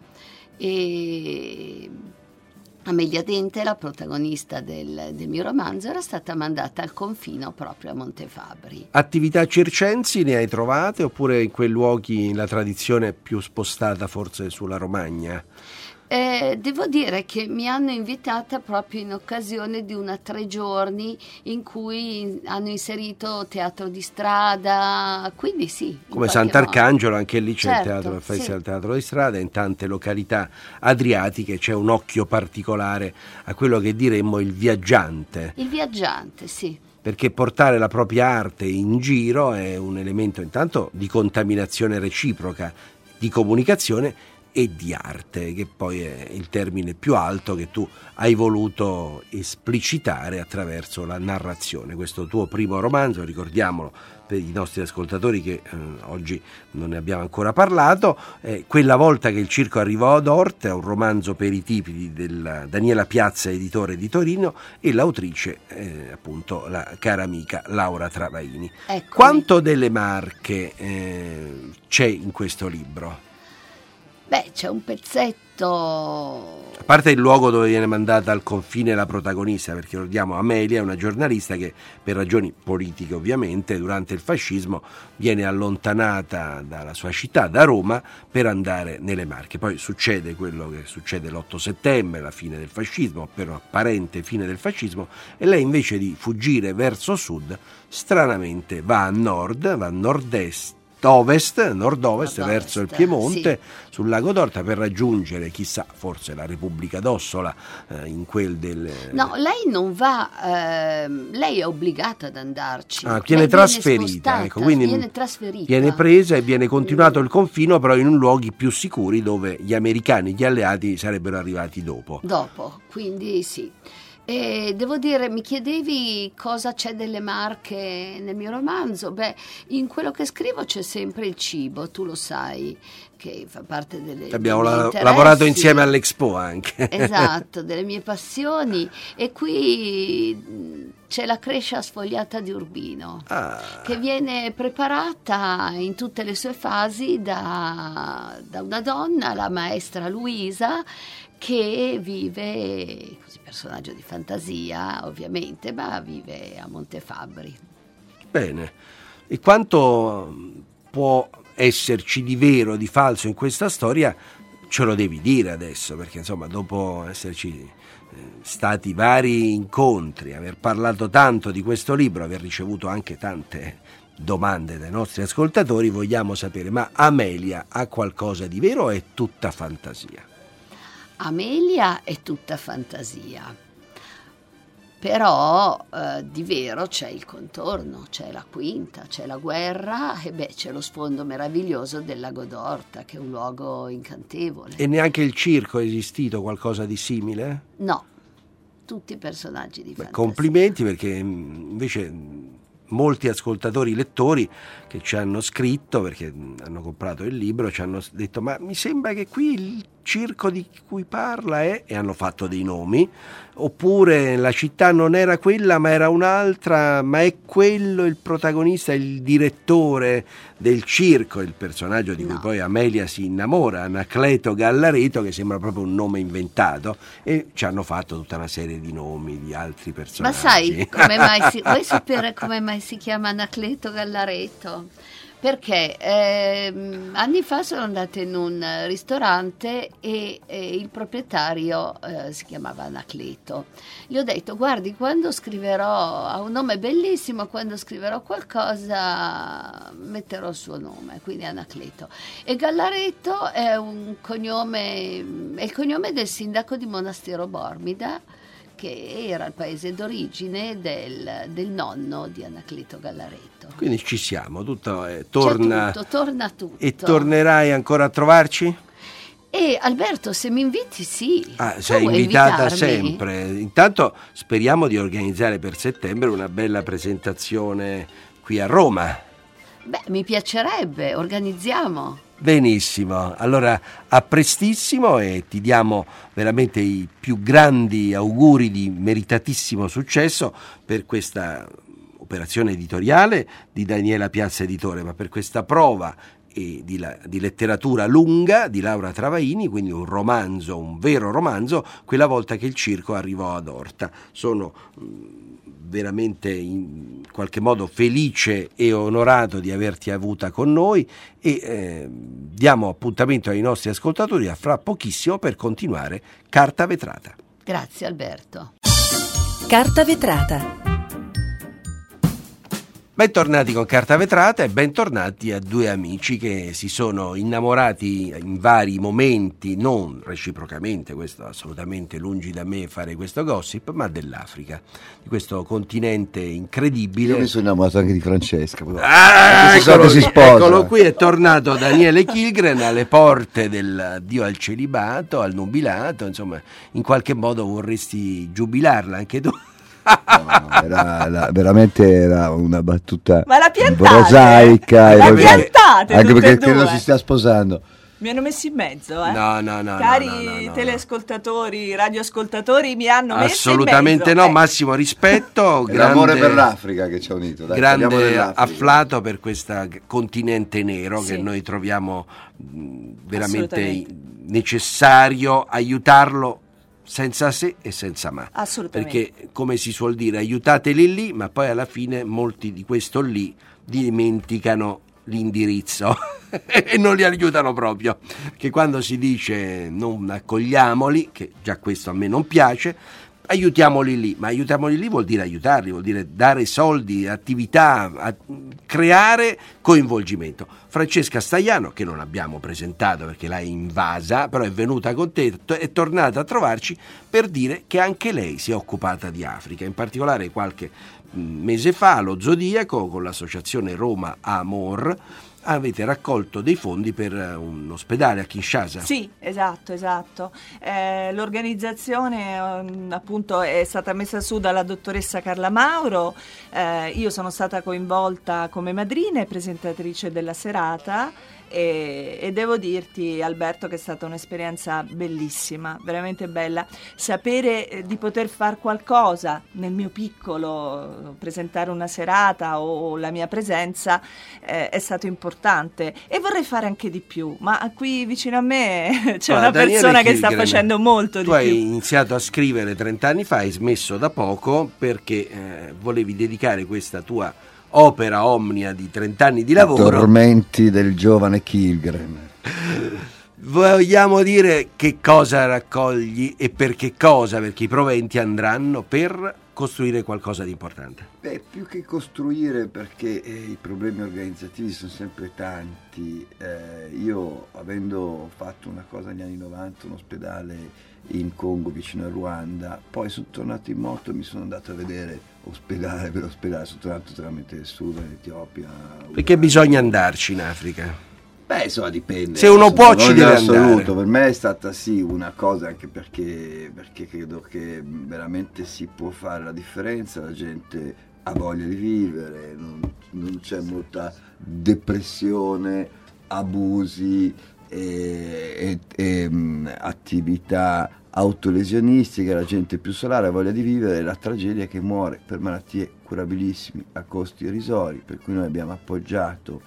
e Amelia Dente, la protagonista del mio romanzo, era stata mandata al confino proprio a Montefabbri. Attività circensi ne hai trovate, oppure in quei luoghi la tradizione è più spostata forse sulla Romagna? Devo dire che mi hanno invitata proprio in occasione di una 3 giorni in cui hanno inserito teatro di strada, quindi sì. Come Sant'Arcangelo, anche lì c'è certo, il teatro, il festival sì. Teatro di strada, in tante località adriatiche c'è un occhio particolare a quello che diremmo il viaggiante. Il viaggiante, sì. Perché portare la propria arte in giro è un elemento intanto di contaminazione reciproca, di comunicazione, e di arte, che poi è il termine più alto che tu hai voluto esplicitare attraverso la narrazione. Questo tuo primo romanzo, ricordiamolo per i nostri ascoltatori che oggi non ne abbiamo ancora parlato, Quella volta che il circo arrivò ad Orte, è un romanzo per i tipi della Daniela Piazza, editore di Torino, e l'autrice appunto la cara amica Laura Travaini. Eccomi. Quanto delle Marche c'è in questo libro? Beh, c'è un pezzetto. A parte il luogo dove viene mandata al confine la protagonista, perché ricordiamo Amelia è una giornalista che per ragioni politiche ovviamente durante il fascismo viene allontanata dalla sua città, da Roma, per andare nelle Marche. Poi succede quello che succede l'8 settembre, la fine del fascismo, per apparente fine del fascismo, e lei invece di fuggire verso sud stranamente va a nord-est, nord-ovest, verso il Piemonte, sì, sul lago d'Orta, per raggiungere, chissà, forse la Repubblica d'Ossola, in quel del... No, lei non va, lei è obbligata ad andarci. Viene trasferita, ecco, quindi viene trasferita. Viene presa e viene continuato il confino, però in luoghi più sicuri dove gli americani, gli alleati sarebbero arrivati dopo. Quindi sì. E devo dire, mi chiedevi cosa c'è delle Marche nel mio romanzo. Beh, in quello che scrivo c'è sempre il cibo, tu lo sai, che fa parte delle abbiamo dei miei interessi. Lavorato insieme all'Expo anche. Esatto, delle mie passioni. E qui c'è la crescia sfogliata di Urbino, che viene preparata in tutte le sue fasi da una donna, la maestra Luisa, che vive, così, personaggio di fantasia ovviamente, ma vive a Montefabbri. Bene, e quanto può esserci di vero, di falso in questa storia, ce lo devi dire adesso, perché insomma dopo esserci stati vari incontri, aver parlato tanto di questo libro, aver ricevuto anche tante domande dai nostri ascoltatori, vogliamo sapere, ma Amelia ha qualcosa di vero o è tutta fantasia? Amelia è tutta fantasia, però di vero c'è il contorno, c'è la quinta, c'è la guerra e c'è lo sfondo meraviglioso del lago d'Orta, che è un luogo incantevole. E neanche il circo è esistito qualcosa di simile? No, tutti personaggi di fantasia. Complimenti, perché invece molti ascoltatori, lettori che ci hanno scritto perché hanno comprato il libro, ci hanno detto: ma mi sembra che qui il circo di cui parla è, e hanno fatto dei nomi, oppure la città non era quella ma era un'altra, ma è quello il protagonista, il direttore del circo, il personaggio di cui poi Amelia si innamora, Anacleto Gallareto, che sembra proprio un nome inventato, e ci hanno fatto tutta una serie di nomi di altri personaggi. Ma sai come mai vuoi sapere come mai si chiama Anacleto Gallareto? Perché anni fa sono andata in un ristorante e il proprietario si chiamava Anacleto. Gli ho detto: guardi, quando scriverò, ha un nome bellissimo, quando scriverò qualcosa metterò il suo nome, quindi Anacleto. E Gallareto è un cognome, è il cognome del sindaco di Monastero Bormida, che era il paese d'origine del nonno di Anacleto Gallareto. Quindi ci siamo, tutto torna tutto. E tornerai ancora a trovarci? E Alberto, se mi inviti, sì. Sei invitata sempre. Intanto speriamo di organizzare per settembre una bella presentazione qui a Roma. Beh, mi piacerebbe, organizziamo. Benissimo, allora a prestissimo, e ti diamo veramente i più grandi auguri di meritatissimo successo per questa operazione editoriale di Daniela Piazza Editore, ma per questa prova di letteratura lunga di Laura Travaini, quindi un romanzo, un vero romanzo, Quella volta che il circo arrivò ad Orta. Sono veramente in qualche modo felice e onorato di averti avuta con noi, e diamo appuntamento ai nostri ascoltatori a fra pochissimo per continuare Carta Vetrata. Grazie Alberto. Carta Vetrata. Bentornati con Carta Vetrata e bentornati a due amici che si sono innamorati in vari momenti, non reciprocamente, questo assolutamente lungi da me fare questo gossip, ma dell'Africa, di questo continente incredibile. Io mi sono innamorato anche di Francesca. Eccolo qui, è tornato Daniele Kilgren alle porte del Dio al celibato, al nubilato, insomma, in qualche modo vorresti giubilarla anche tu. No, veramente era una battuta prosaica, la piantate anche tutte perché e due. credo si stia sposando. Mi hanno messo in mezzo, No. Cari teleascoltatori, radioascoltatori, mi hanno messo in mezzo. Assolutamente no, massimo rispetto. È l'amore per l'Africa che ci ha unito. Dai, grande afflato per questo continente nero che noi troviamo veramente necessario aiutarlo senza se e senza ma. Assolutamente. Perché, come si suol dire, aiutateli lì, ma poi alla fine molti di questo lì dimenticano l'indirizzo e non li aiutano proprio. Che quando si dice non accogliamoli, che già questo a me non piace, aiutiamoli lì, ma aiutiamoli lì vuol dire aiutarli, vuol dire dare soldi, attività, creare coinvolgimento. Francesca Staiano, che non abbiamo presentato perché l'hai invasa, però è venuta con te, è tornata a trovarci per dire che anche lei si è occupata di Africa, in particolare qualche mese fa allo Zodiaco con l'associazione Roma Amor avete raccolto dei fondi per un ospedale a Kinshasa. Sì, esatto. L'organizzazione appunto è stata messa su dalla dottoressa Carla Mauro, io sono stata coinvolta come madrina e presentatrice della serata e devo dirti, Alberto, che è stata un'esperienza bellissima, veramente bella, sapere di poter far qualcosa nel mio piccolo, presentare una serata o la mia presenza è stato importante e vorrei fare anche di più, ma qui vicino a me c'è una persona che sta facendo molto di più. Tu hai iniziato a scrivere 30 anni fa, hai smesso da poco perché volevi dedicare questa tua opera omnia di 30 anni di lavoro. Tormenti del giovane Kilgren. Vogliamo dire che cosa raccogli e per che cosa, perché i proventi andranno per costruire qualcosa di importante. Più che costruire, perché i problemi organizzativi sono sempre tanti. Io, avendo fatto una cosa negli anni 90, un ospedale in Congo vicino a Ruanda, poi sono tornato in moto e mi sono andato a vedere ospedale per ospedale, sono tornato tramite il Sudan, l'Etiopia. Perché bisogna andarci in Africa? Insomma, dipende. Se uno può ci deve andare. Per me è stata sì una cosa, anche perché credo che veramente si può fare la differenza, la gente ha voglia di vivere, non c'è molta depressione, abusi e attività autolesionistiche, la gente più solare ha voglia di vivere. La tragedia è che muore per malattie curabilissime a costi irrisori, per cui noi abbiamo appoggiato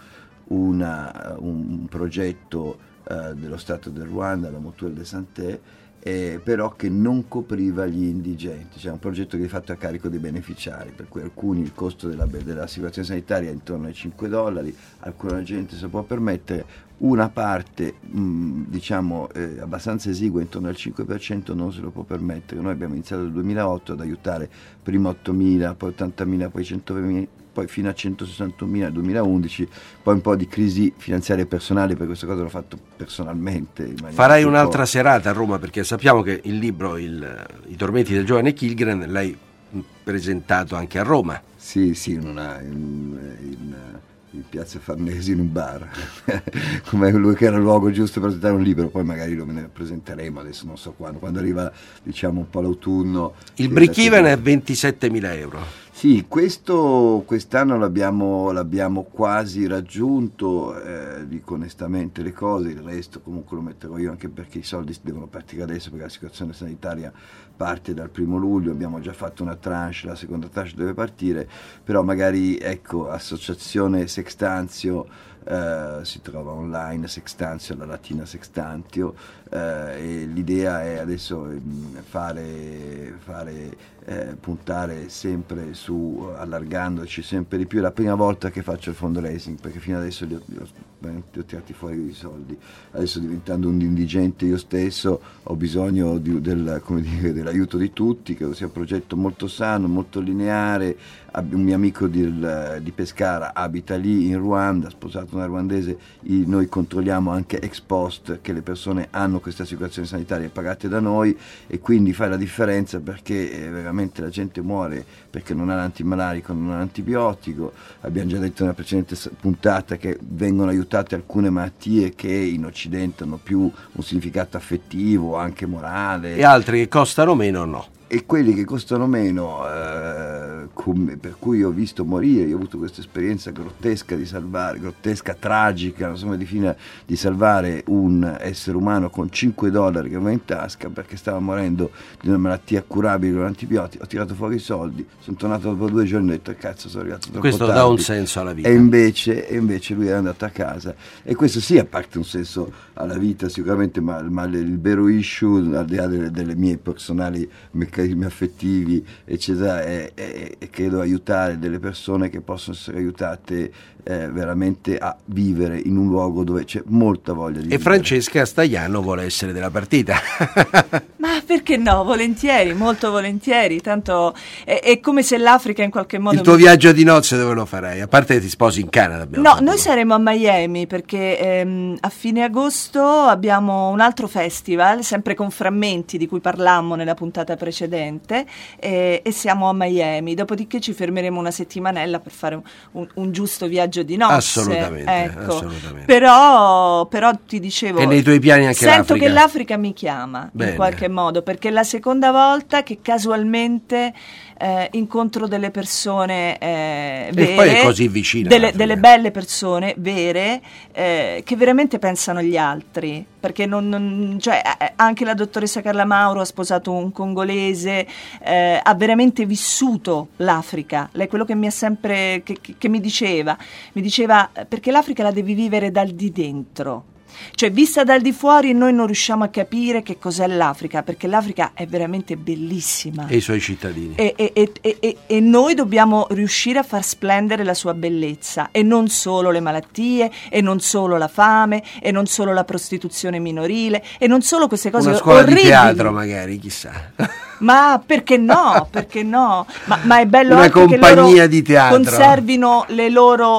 un progetto dello Stato del Ruanda, la Mutuelle de Santé, però che non copriva gli indigenti, cioè un progetto che è fatto a carico dei beneficiari, per cui alcuni il costo dell'assicurazione sanitaria è intorno ai $5, alcuna gente se lo può permettere, una parte abbastanza esigua, intorno al 5%, non se lo può permettere. Noi abbiamo iniziato nel 2008 ad aiutare prima 8.000, poi 80.000, poi 120.000, poi fino a 161.000 nel 2011, poi un po' di crisi finanziaria e personale, per questa cosa l'ho fatto personalmente. Farai un'altra serata a Roma, perché sappiamo che il libro I tormenti del giovane Kilgren l'hai presentato anche a Roma. Sì, in piazza Farnese, in un bar, come lui che era il luogo giusto per presentare un libro. Poi magari lo presenteremo, adesso non so quando arriva un po' l'autunno. Il break-even è 27.000 euro. Sì, quest'anno l'abbiamo quasi raggiunto, dico onestamente le cose, il resto comunque lo metterò io, anche perché i soldi devono partire adesso, perché la situazione sanitaria parte dal 1 luglio, abbiamo già fatto una tranche, la seconda tranche deve partire, però magari associazione Sextantio, si trova online, Sextantio, la latina Sextantio, e l'idea è adesso puntare sempre su, allargandoci sempre di più. È la prima volta che faccio il fundraising, perché fino adesso veramente ho tirati fuori i soldi. Adesso, diventando un indigente io stesso, ho bisogno dell'aiuto di tutti. Credo sia un progetto molto sano, molto lineare. Un mio amico di Pescara abita lì in Ruanda, sposato una ruandese. Noi controlliamo anche ex post che le persone hanno queste assicurazioni sanitarie pagate da noi, e quindi fa la differenza, perché veramente la gente muore perché non ha l'antimalarico, non ha l'antibiotico. Abbiamo già detto nella precedente puntata che vengono aiutate alcune malattie che in Occidente hanno più un significato affettivo, anche morale, E altre che costano meno no. E quelli che costano meno, per cui ho visto morire, io ho avuto questa esperienza grottesca, tragica, non so come definire, di salvare un essere umano con $5 che aveva in tasca perché stava morendo di una malattia curabile con antibiotici. Ho tirato fuori i soldi, sono tornato dopo 2 giorni e ho detto cazzo, sono arrivato troppo Questo tardi. dà un senso alla vita. E invece lui era andato a casa, e questo sì, a parte un senso alla vita sicuramente, ma il vero issue, al di là delle mie personali meccanismi affettivi eccetera, è credo aiutare delle persone che possono essere aiutate veramente a vivere in un luogo dove c'è molta voglia di vivere. Francesca Stagliano vuole essere della partita. Ma perché no? Volentieri, molto volentieri. Tanto è come se l'Africa in qualche modo... Il tuo viaggio di nozze dove lo farai? A parte che ti sposi in Canada. No, noi saremo a Miami perché a fine agosto abbiamo un altro festival, sempre con Frammenti, di cui parlammo nella puntata precedente, e siamo a Miami. Dopodiché ci fermeremo una settimanella per fare un giusto viaggio di nozze. Assolutamente, ecco. assolutamente. Però ti dicevo, e nei tuoi piani anche sento l'Africa? che l'Africa mi chiama. Bene. In qualche modo, perché è la seconda volta che casualmente incontro delle persone vere, e poi è così vicina delle belle persone vere che veramente pensano agli altri, perché cioè, anche la dottoressa Carla Mauro ha sposato un congolese, ha veramente vissuto l'Africa. Lei quello che mi ha sempre che mi diceva perché l'Africa la devi vivere dal di dentro. Cioè, vista dal di fuori noi non riusciamo a capire che cos'è l'Africa, perché l'Africa è veramente bellissima. E i suoi cittadini. E noi dobbiamo riuscire a far splendere la sua bellezza, e non solo le malattie, e non solo la fame, e non solo la prostituzione minorile, e non solo queste cose orribili. Una scuola orribili. di teatro magari, chissà. Ma perché no? Perché no? Ma è bello una anche compagnia che di teatro conservino il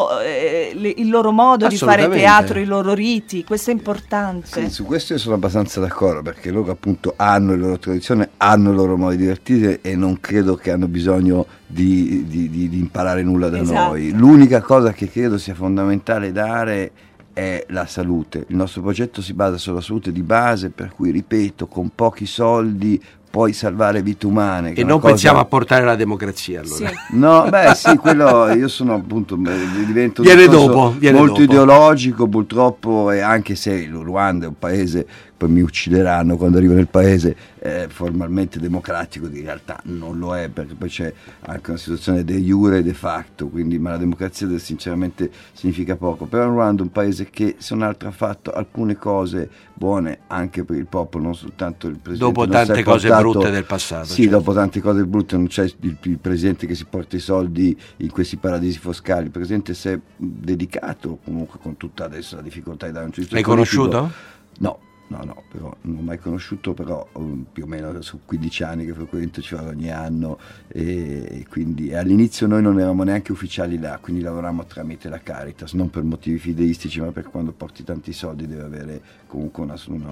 loro modo di fare teatro, i loro riti. Questo è importante. Sì, su questo io sono abbastanza d'accordo, perché loro appunto hanno le loro tradizioni, hanno il loro modo di divertire, e non credo che hanno bisogno di imparare nulla da noi. L'unica cosa che credo sia fondamentale dare è la salute. Il nostro progetto si basa sulla salute di base, per cui, ripeto, con pochi soldi puoi salvare vite umane. E non pensiamo a portare la democrazia, allora. Sì. No, sì, quello io sono appunto divento viene molto dopo. ideologico purtroppo, e anche se il Ruanda è un paese, poi mi uccideranno quando arrivo nel paese, formalmente democratico, in realtà non lo è, perché poi c'è anche una situazione de jure e de facto, quindi, ma la democrazia sinceramente significa poco. Però il Ruanda è un paese che, se non altro, ha fatto alcune cose buone anche per il popolo, non soltanto il presidente. Dopo tante cose brutte del passato. Sì, certo. Dopo tante cose brutte non c'è il presidente che si porta i soldi in questi paradisi fiscali. Il presidente si è dedicato, comunque, con tutta adesso la difficoltà di dare un giudizio. L'hai conosciuto? No, però non l'ho mai conosciuto, però più o meno su 15 anni che frequento, ci vado ogni anno, e quindi all'inizio noi non eravamo neanche ufficiali là, quindi lavoravamo tramite la Caritas, non per motivi fideistici, ma perché quando porti tanti soldi deve avere comunque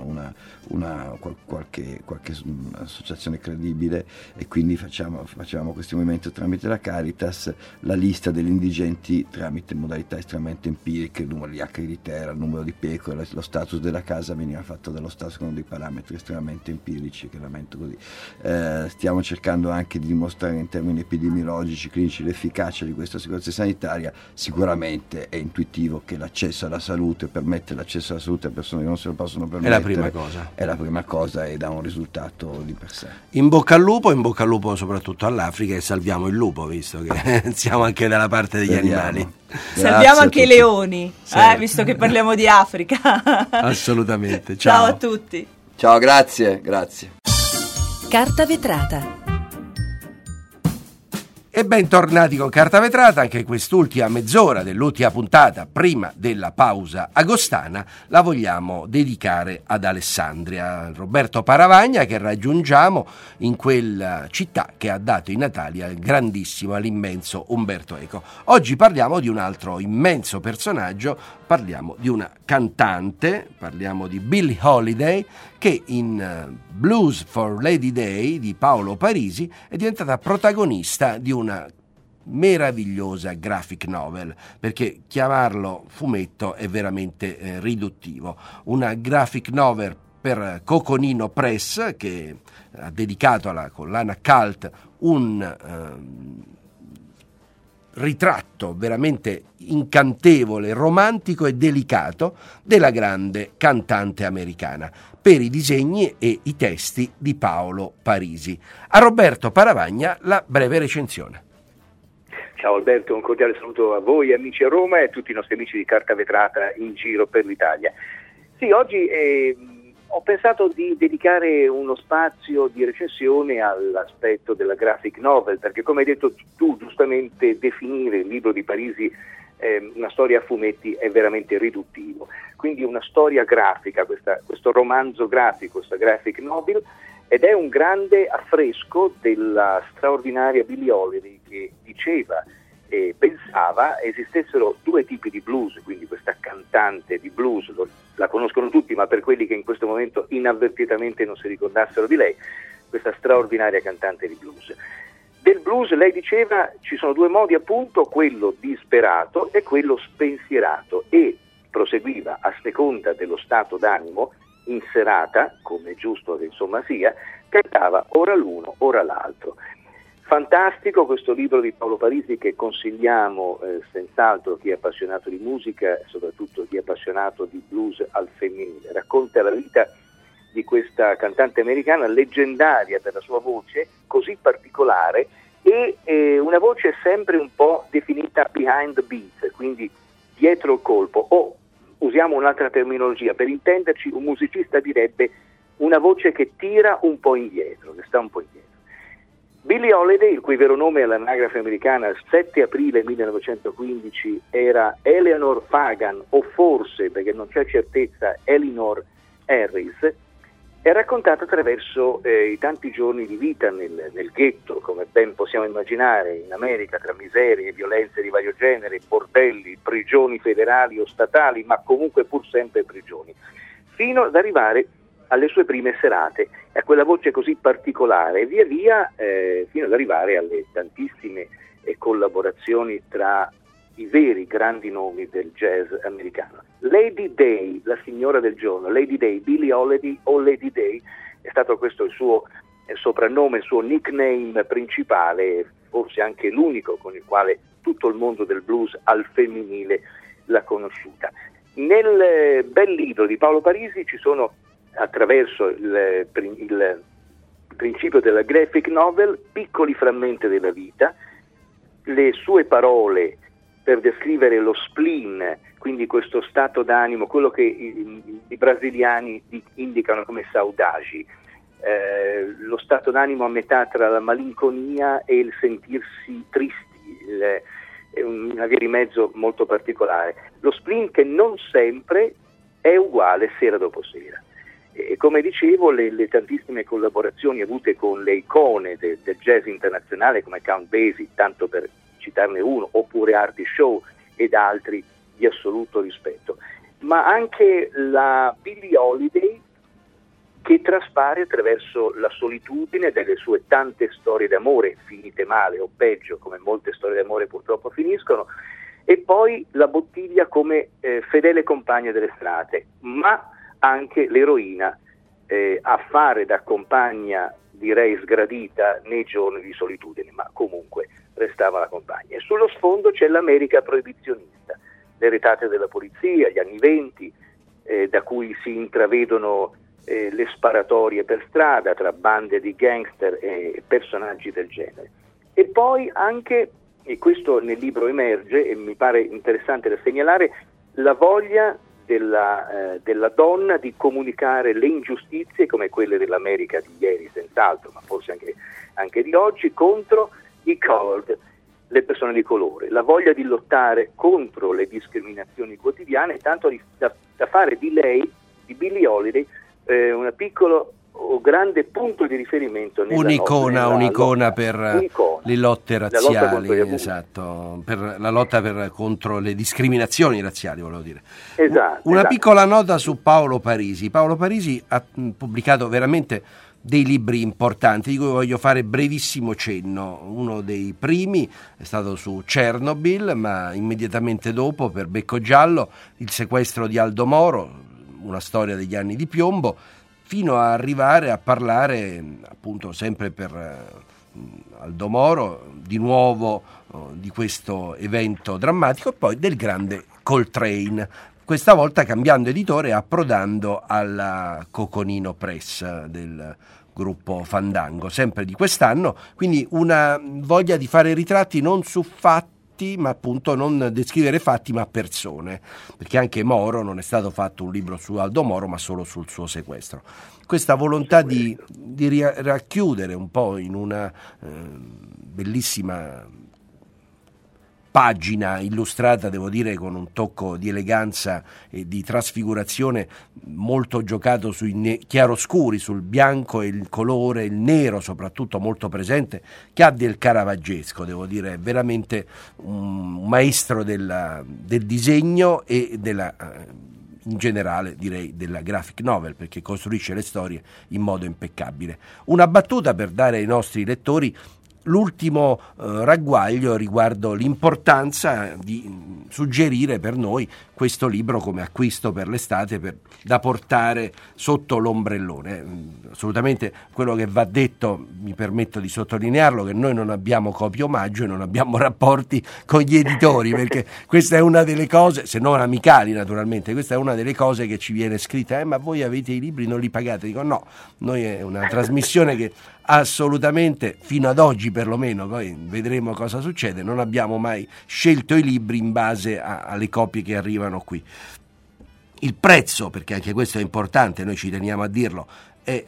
qualche associazione credibile, e quindi facciamo questi movimenti tramite la Caritas, la lista degli indigenti tramite modalità estremamente empiriche, il numero di acri di terra, il numero di pecore, lo status della casa veniva fatto dallo Stato secondo dei parametri estremamente empirici, chiaramente così. Stiamo cercando anche di dimostrare in termini epidemiologici, clinici, l'efficacia di questa sicurezza sanitaria. Sicuramente è intuitivo che l'accesso alla salute, permette l'accesso alla salute a persone che non se lo possono permettere, è la prima cosa e dà un risultato di per sé. In bocca al lupo soprattutto all'Africa, e salviamo il lupo, visto che siamo anche dalla parte degli animali. Salviamo anche i leoni, visto che parliamo di Africa. Assolutamente. Ciao a tutti. Ciao, grazie. Carta vetrata. E bentornati con Carta Vetrata, anche quest'ultima mezz'ora dell'ultima puntata, prima della pausa agostana, la vogliamo dedicare ad Alessandria, Roberto Paravagna, che raggiungiamo in quella città che ha dato i natali al grandissimo, all'immenso Umberto Eco. Oggi parliamo di un altro immenso personaggio, parliamo di una cantante, parliamo di Billie Holiday, che in Blues for Lady Day di Paolo Parisi è diventata protagonista di una meravigliosa graphic novel, perché chiamarlo fumetto è veramente riduttivo. Una graphic novel per Coconino Press, che ha dedicato alla collana Cult un ritratto veramente incantevole, romantico e delicato della grande cantante americana, per i disegni e i testi di Paolo Parisi. A Roberto Paravagna la breve recensione. Ciao Alberto, un cordiale saluto a voi amici a Roma e a tutti i nostri amici di Carta Vetrata in giro per l'Italia. Sì, oggi ho pensato di dedicare uno spazio di recensione all'aspetto della graphic novel, perché come hai detto tu giustamente, definire il libro di Parisi una storia a fumetti è veramente riduttivo. Quindi una storia grafica, questo romanzo grafico, questa graphic novel, ed è un grande affresco della straordinaria Billie Holiday, che diceva e pensava esistessero due tipi di blues, quindi questa cantante di blues, la conoscono tutti, ma per quelli che in questo momento inavvertitamente non si ricordassero di lei, questa straordinaria cantante di blues. Del blues, lei diceva, ci sono due modi appunto, quello disperato e quello spensierato, e proseguiva a seconda dello stato d'animo, in serata, come è giusto che insomma sia, cantava ora l'uno, ora l'altro. Fantastico questo libro di Paolo Parisi, che consigliamo senz'altro a chi è appassionato di musica e soprattutto chi è appassionato di blues al femminile. Racconta la vita di questa cantante americana leggendaria per la sua voce così particolare e una voce sempre un po' definita behind the beat, quindi dietro il colpo, o usiamo un'altra terminologia, per intenderci un musicista direbbe una voce che tira un po' indietro, che sta un po' indietro. Billie Holiday, il cui vero nome all'anagrafe americana il 7 aprile 1915 era Eleanor Fagan, o forse, perché non c'è certezza, Eleanor Harris, è raccontata attraverso i tanti giorni di vita nel ghetto, come ben possiamo immaginare, in America, tra miserie e violenze di vario genere, bordelli, prigioni federali o statali, ma comunque pur sempre prigioni, fino ad arrivare alle sue prime serate, a quella voce così particolare, e via via fino ad arrivare alle tantissime collaborazioni tra i veri grandi nomi del jazz americano. Lady Day, la signora del giorno, Lady Day, Billie Holiday o Lady Day, è stato questo il suo soprannome, il suo nickname principale, forse anche l'unico con il quale tutto il mondo del blues al femminile l'ha conosciuta. Nel bel libro di Paolo Parisi ci sono, attraverso il principio della graphic novel, piccoli frammenti della vita, le sue parole per descrivere lo spleen, quindi questo stato d'animo, quello che i brasiliani indicano come saudade, lo stato d'animo a metà tra la malinconia e il sentirsi tristi, una via di mezzo molto particolare. Lo spleen che non sempre è uguale sera dopo sera. E come dicevo, le tantissime collaborazioni avute con le icone del jazz internazionale come Count Basie, tanto per citarne uno, oppure Artie Shaw ed altri di assoluto rispetto, ma anche la Billie Holiday, che traspare attraverso la solitudine delle sue tante storie d'amore, finite male o peggio, come molte storie d'amore purtroppo finiscono, e poi la bottiglia come fedele compagna delle strade, ma anche l'eroina a fare da compagna, direi sgradita, nei giorni di solitudine, ma comunque restava la compagna. E sullo sfondo c'è l'America proibizionista, le retate della polizia, gli anni '20, da cui si intravedono le sparatorie per strada tra bande di gangster e personaggi del genere. E poi anche, e questo nel libro emerge e mi pare interessante da segnalare, la voglia della donna di comunicare le ingiustizie, come quelle dell'America di ieri senz'altro, ma forse anche di oggi, contro i colored, le persone di colore, la voglia di lottare contro le discriminazioni quotidiane, tanto da fare di lei, di Billie Holiday, una piccola o grande punto di riferimento nella un'icona per le lotte razziali, esatto, per la lotta contro le discriminazioni razziali, volevo dire. Esatto. Una piccola nota su Paolo Parisi. Paolo Parisi ha pubblicato veramente dei libri importanti, di cui voglio fare brevissimo cenno. Uno dei primi è stato su Chernobyl, ma immediatamente dopo, per Becco Giallo, il sequestro di Aldo Moro, una storia degli anni di piombo, fino a arrivare a parlare, appunto, sempre per Aldo Moro, di nuovo di questo evento drammatico, e poi del grande Coltrane, questa volta cambiando editore e approdando alla Coconino Press del gruppo Fandango, sempre di quest'anno, quindi una voglia di fare ritratti non su fatti, ma appunto non descrivere fatti ma persone, perché anche Moro non è stato fatto un libro su Aldo Moro ma solo sul suo sequestro. Questa volontà di racchiudere un po' in una bellissima pagina illustrata, devo dire, con un tocco di eleganza e di trasfigurazione molto giocato sui chiaroscuri, sul bianco e il colore, il nero soprattutto molto presente, che ha del caravaggesco, devo dire, è veramente un maestro del disegno e in generale direi della graphic novel, perché costruisce le storie in modo impeccabile. Una battuta per dare ai nostri lettori l'ultimo ragguaglio riguardo l'importanza di suggerire per noi questo libro come acquisto per l'estate da portare sotto l'ombrellone. Assolutamente quello che va detto, mi permetto di sottolinearlo, che noi non abbiamo copia omaggio e non abbiamo rapporti con gli editori, perché questa è una delle cose, se non amicali naturalmente, questa è una delle cose che ci viene scritta, ma voi avete i libri, non li pagate? Dico no, noi è una trasmissione che assolutamente, fino ad oggi perlomeno, poi vedremo cosa succede, non abbiamo mai scelto i libri in base alle copie che arrivano qui. Il prezzo, perché anche questo è importante, noi ci teniamo a dirlo, è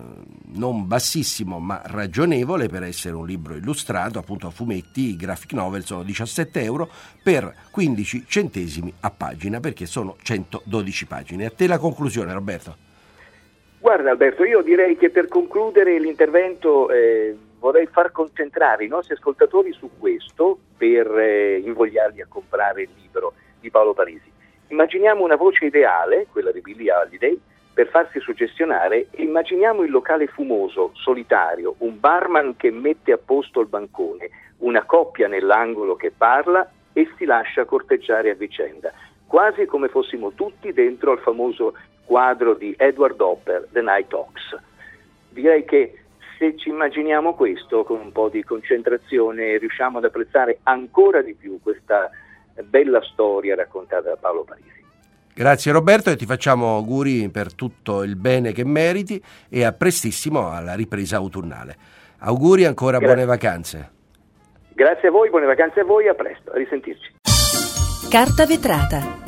non bassissimo ma ragionevole per essere un libro illustrato, appunto a fumetti. I graphic novel sono 17 euro per 15 centesimi a pagina, perché sono 112 pagine. A te la conclusione, Roberto. Guarda Alberto, io direi che per concludere l'intervento vorrei far concentrare i nostri ascoltatori su questo per invogliarli a comprare il libro di Paolo Parisi. Immaginiamo una voce ideale, quella di Billie Holiday, per farsi suggestionare, e immaginiamo il locale fumoso, solitario, un barman che mette a posto il bancone, una coppia nell'angolo che parla e si lascia corteggiare a vicenda, quasi come fossimo tutti dentro al famoso quadro di Edward Hopper, The Night Hawks. Direi che se ci immaginiamo questo, con un po' di concentrazione, riusciamo ad apprezzare ancora di più questa bella storia raccontata da Paolo Parisi. Grazie Roberto, e ti facciamo auguri per tutto il bene che meriti, e a prestissimo alla ripresa autunnale. Auguri ancora. Grazie. Buone vacanze. Grazie a voi, buone vacanze a voi, a presto, a risentirci. Carta vetrata.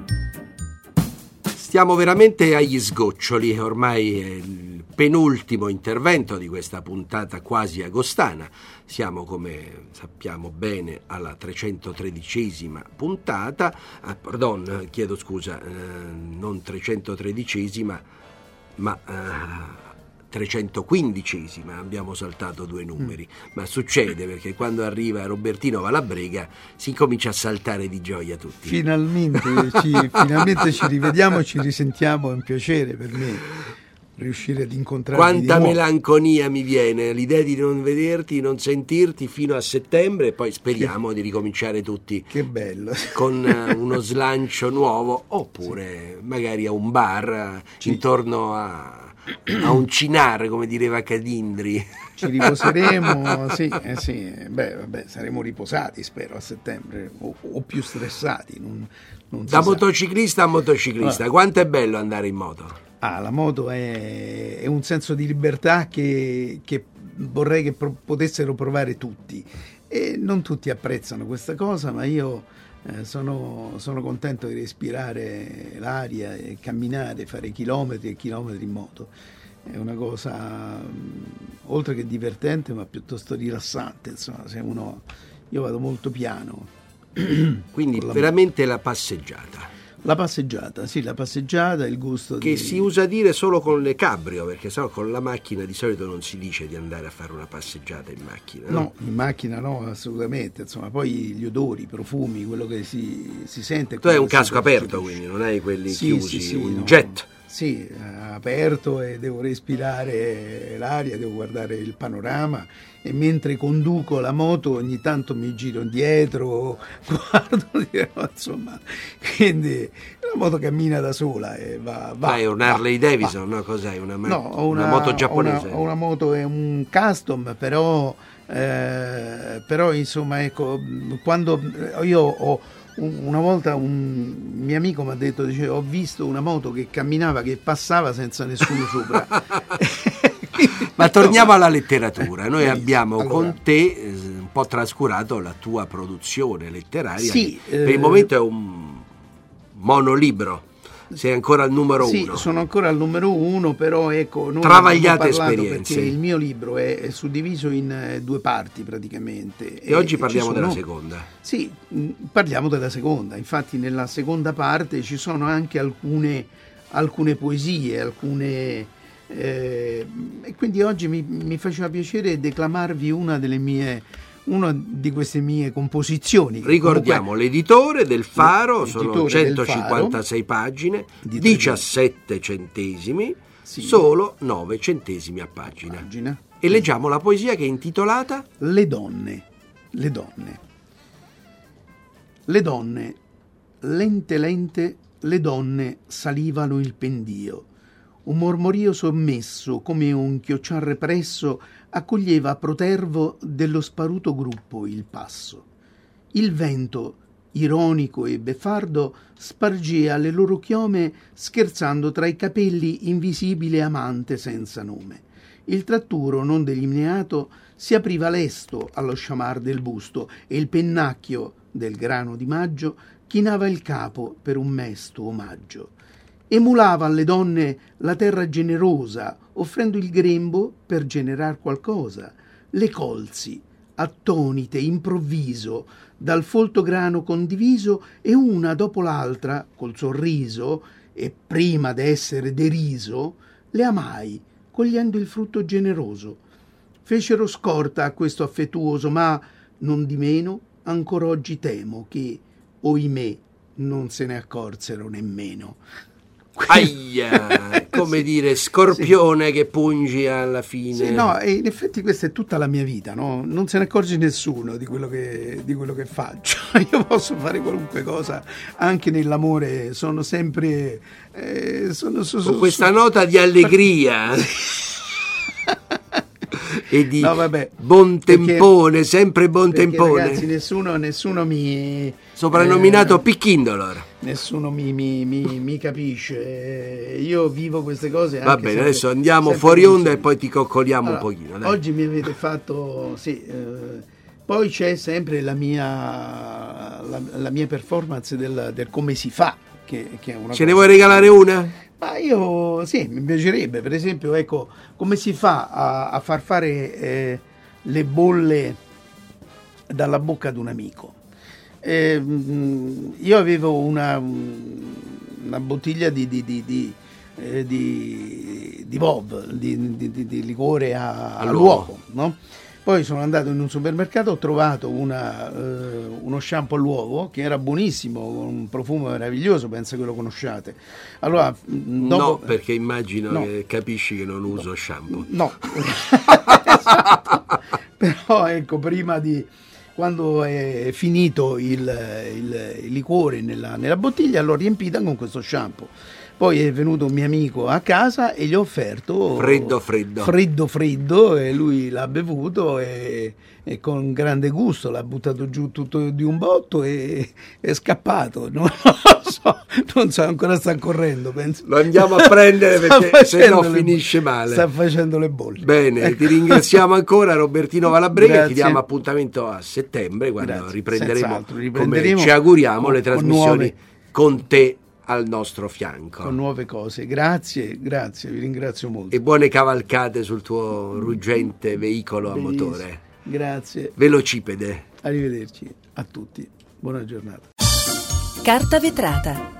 Stiamo veramente agli sgoccioli, ormai è il penultimo intervento di questa puntata quasi agostana. Siamo, come sappiamo bene, alla 313esima puntata, chiedo scusa, non 313esima, ma 315esima, abbiamo saltato 2 numeri, ma succede, perché quando arriva Robertino Valabrega si comincia a saltare di gioia tutti. Finalmente ci rivediamo e ci risentiamo, è un piacere per me riuscire ad incontrarvi. Quanta melanconia mi viene l'idea di non vederti, non sentirti fino a settembre, e poi speriamo di ricominciare tutti. Che bello. Con uno slancio nuovo, oppure magari a un bar intorno a un cinar, come direva Cadindri. Ci riposeremo, saremo riposati, spero, a settembre, o più stressati. Non da motociclista a motociclista, quanto è bello andare in moto? La moto è un senso di libertà che vorrei che potessero provare tutti, e non tutti apprezzano questa cosa, ma io sono contento di respirare l'aria e camminare, fare chilometri e chilometri in moto. è una cosa oltre che divertente, ma piuttosto rilassante, insomma, io vado molto piano. Quindi veramente la passeggiata. La passeggiata, il gusto che si usa dire solo con le cabrio, perché sennò con la macchina di solito non si dice di andare a fare una passeggiata in macchina. No, in macchina no, assolutamente. Insomma, poi gli odori, i profumi, quello che si sente. Tu hai un casco aperto, quindi non hai quelli chiusi, un jet. Sì, aperto, e devo respirare l'aria, devo guardare il panorama, e mentre conduco la moto ogni tanto mi giro indietro, guardo, insomma, quindi la moto cammina da sola e va. È un Harley Davidson, no? Cos'hai? Una moto giapponese? Ho una moto, è un custom, però insomma, ecco, quando io una volta un mio amico mi ha detto, dice, ho visto una moto che camminava, che passava senza nessuno sopra. Ma torniamo alla letteratura. Noi abbiamo con te un po' trascurato la tua produzione letteraria. Sì, per il momento è un monolibro. Sei ancora al numero 1. Sì, sono ancora al numero 1, però ecco, non travagliate esperienze. Perché il mio libro è suddiviso in 2 parti praticamente. E oggi parliamo della seconda. Sì, parliamo della seconda. Infatti nella seconda parte ci sono anche alcune poesie, e quindi oggi mi faceva piacere declamarvi una di queste mie composizioni. Ricordiamo, comunque, l'editore del Faro, sono 156 pagine, 17 centesimi, solo 9 centesimi a pagina. E leggiamo la poesia che è intitolata Le donne. Le donne, lente lente, le donne salivano il pendio. Un mormorio sommesso, come un chiocciar represso, accoglieva protervo dello sparuto gruppo il passo. Il vento, ironico e beffardo, spargea le loro chiome, scherzando tra i capelli invisibile amante senza nome. Il tratturo non delineato si apriva lesto allo sciamar del busto, e il pennacchio del grano di maggio chinava il capo per un mesto omaggio. Emulava alle donne la terra generosa, offrendo il grembo per generar qualcosa. Le colsi, attonite, improvviso, dal folto grano condiviso, e una dopo l'altra, col sorriso, e prima d'essere deriso, le amai, cogliendo il frutto generoso. Fecero scorta a questo affettuoso, ma non di meno ancor oggi temo che, oimè, non se ne accorsero nemmeno. Aia, come dire, scorpione che pungi alla fine. Sì, no, e in effetti questa è tutta la mia vita, no? Non se ne accorge nessuno di quello che faccio. Io posso fare qualunque cosa, anche nell'amore, sono sempre con questa nota di allegria e di buon tempone, sempre buon tempone. Ragazzi, nessuno mi soprannominato Picchindolor. Nessuno mi capisce. Io vivo queste cose anche. Va bene, adesso andiamo fuori onda e poi ti coccoliamo un pochino. Dai. Oggi mi avete fatto poi c'è sempre la mia performance del come si fa, che è una Ce ne vuoi regalare una? Ma io sì, mi piacerebbe, per esempio, ecco, come si fa a far fare le bolle dalla bocca ad un amico. Io avevo una bottiglia di Vov, di liquore all'uovo, no? Poi sono andato in un supermercato, ho trovato uno shampoo all'uovo che era buonissimo, con un profumo meraviglioso, penso che lo conosciate. Allora, no, perché immagino che capisci che non uso shampoo. No, esatto. Però ecco, quando è finito il liquore nella bottiglia, l'ho riempita con questo shampoo. Poi è venuto un mio amico a casa e gli ho offerto freddo, e lui l'ha bevuto e con grande gusto l'ha buttato giù tutto di un botto e è scappato. Non so, ancora sta correndo, penso. Lo andiamo a prendere perché se no finisce male. Sta facendo le bolle. Bene, ti ringraziamo ancora, Robertino Valabrega. Ti diamo appuntamento a settembre, quando riprenderemo, come ci auguriamo, le trasmissioni con te al nostro fianco. Con nuove cose. Grazie, vi ringrazio molto. E buone cavalcate sul tuo ruggente veicolo a motore. Grazie. Velocipede. Arrivederci a tutti. Buona giornata. Carta vetrata.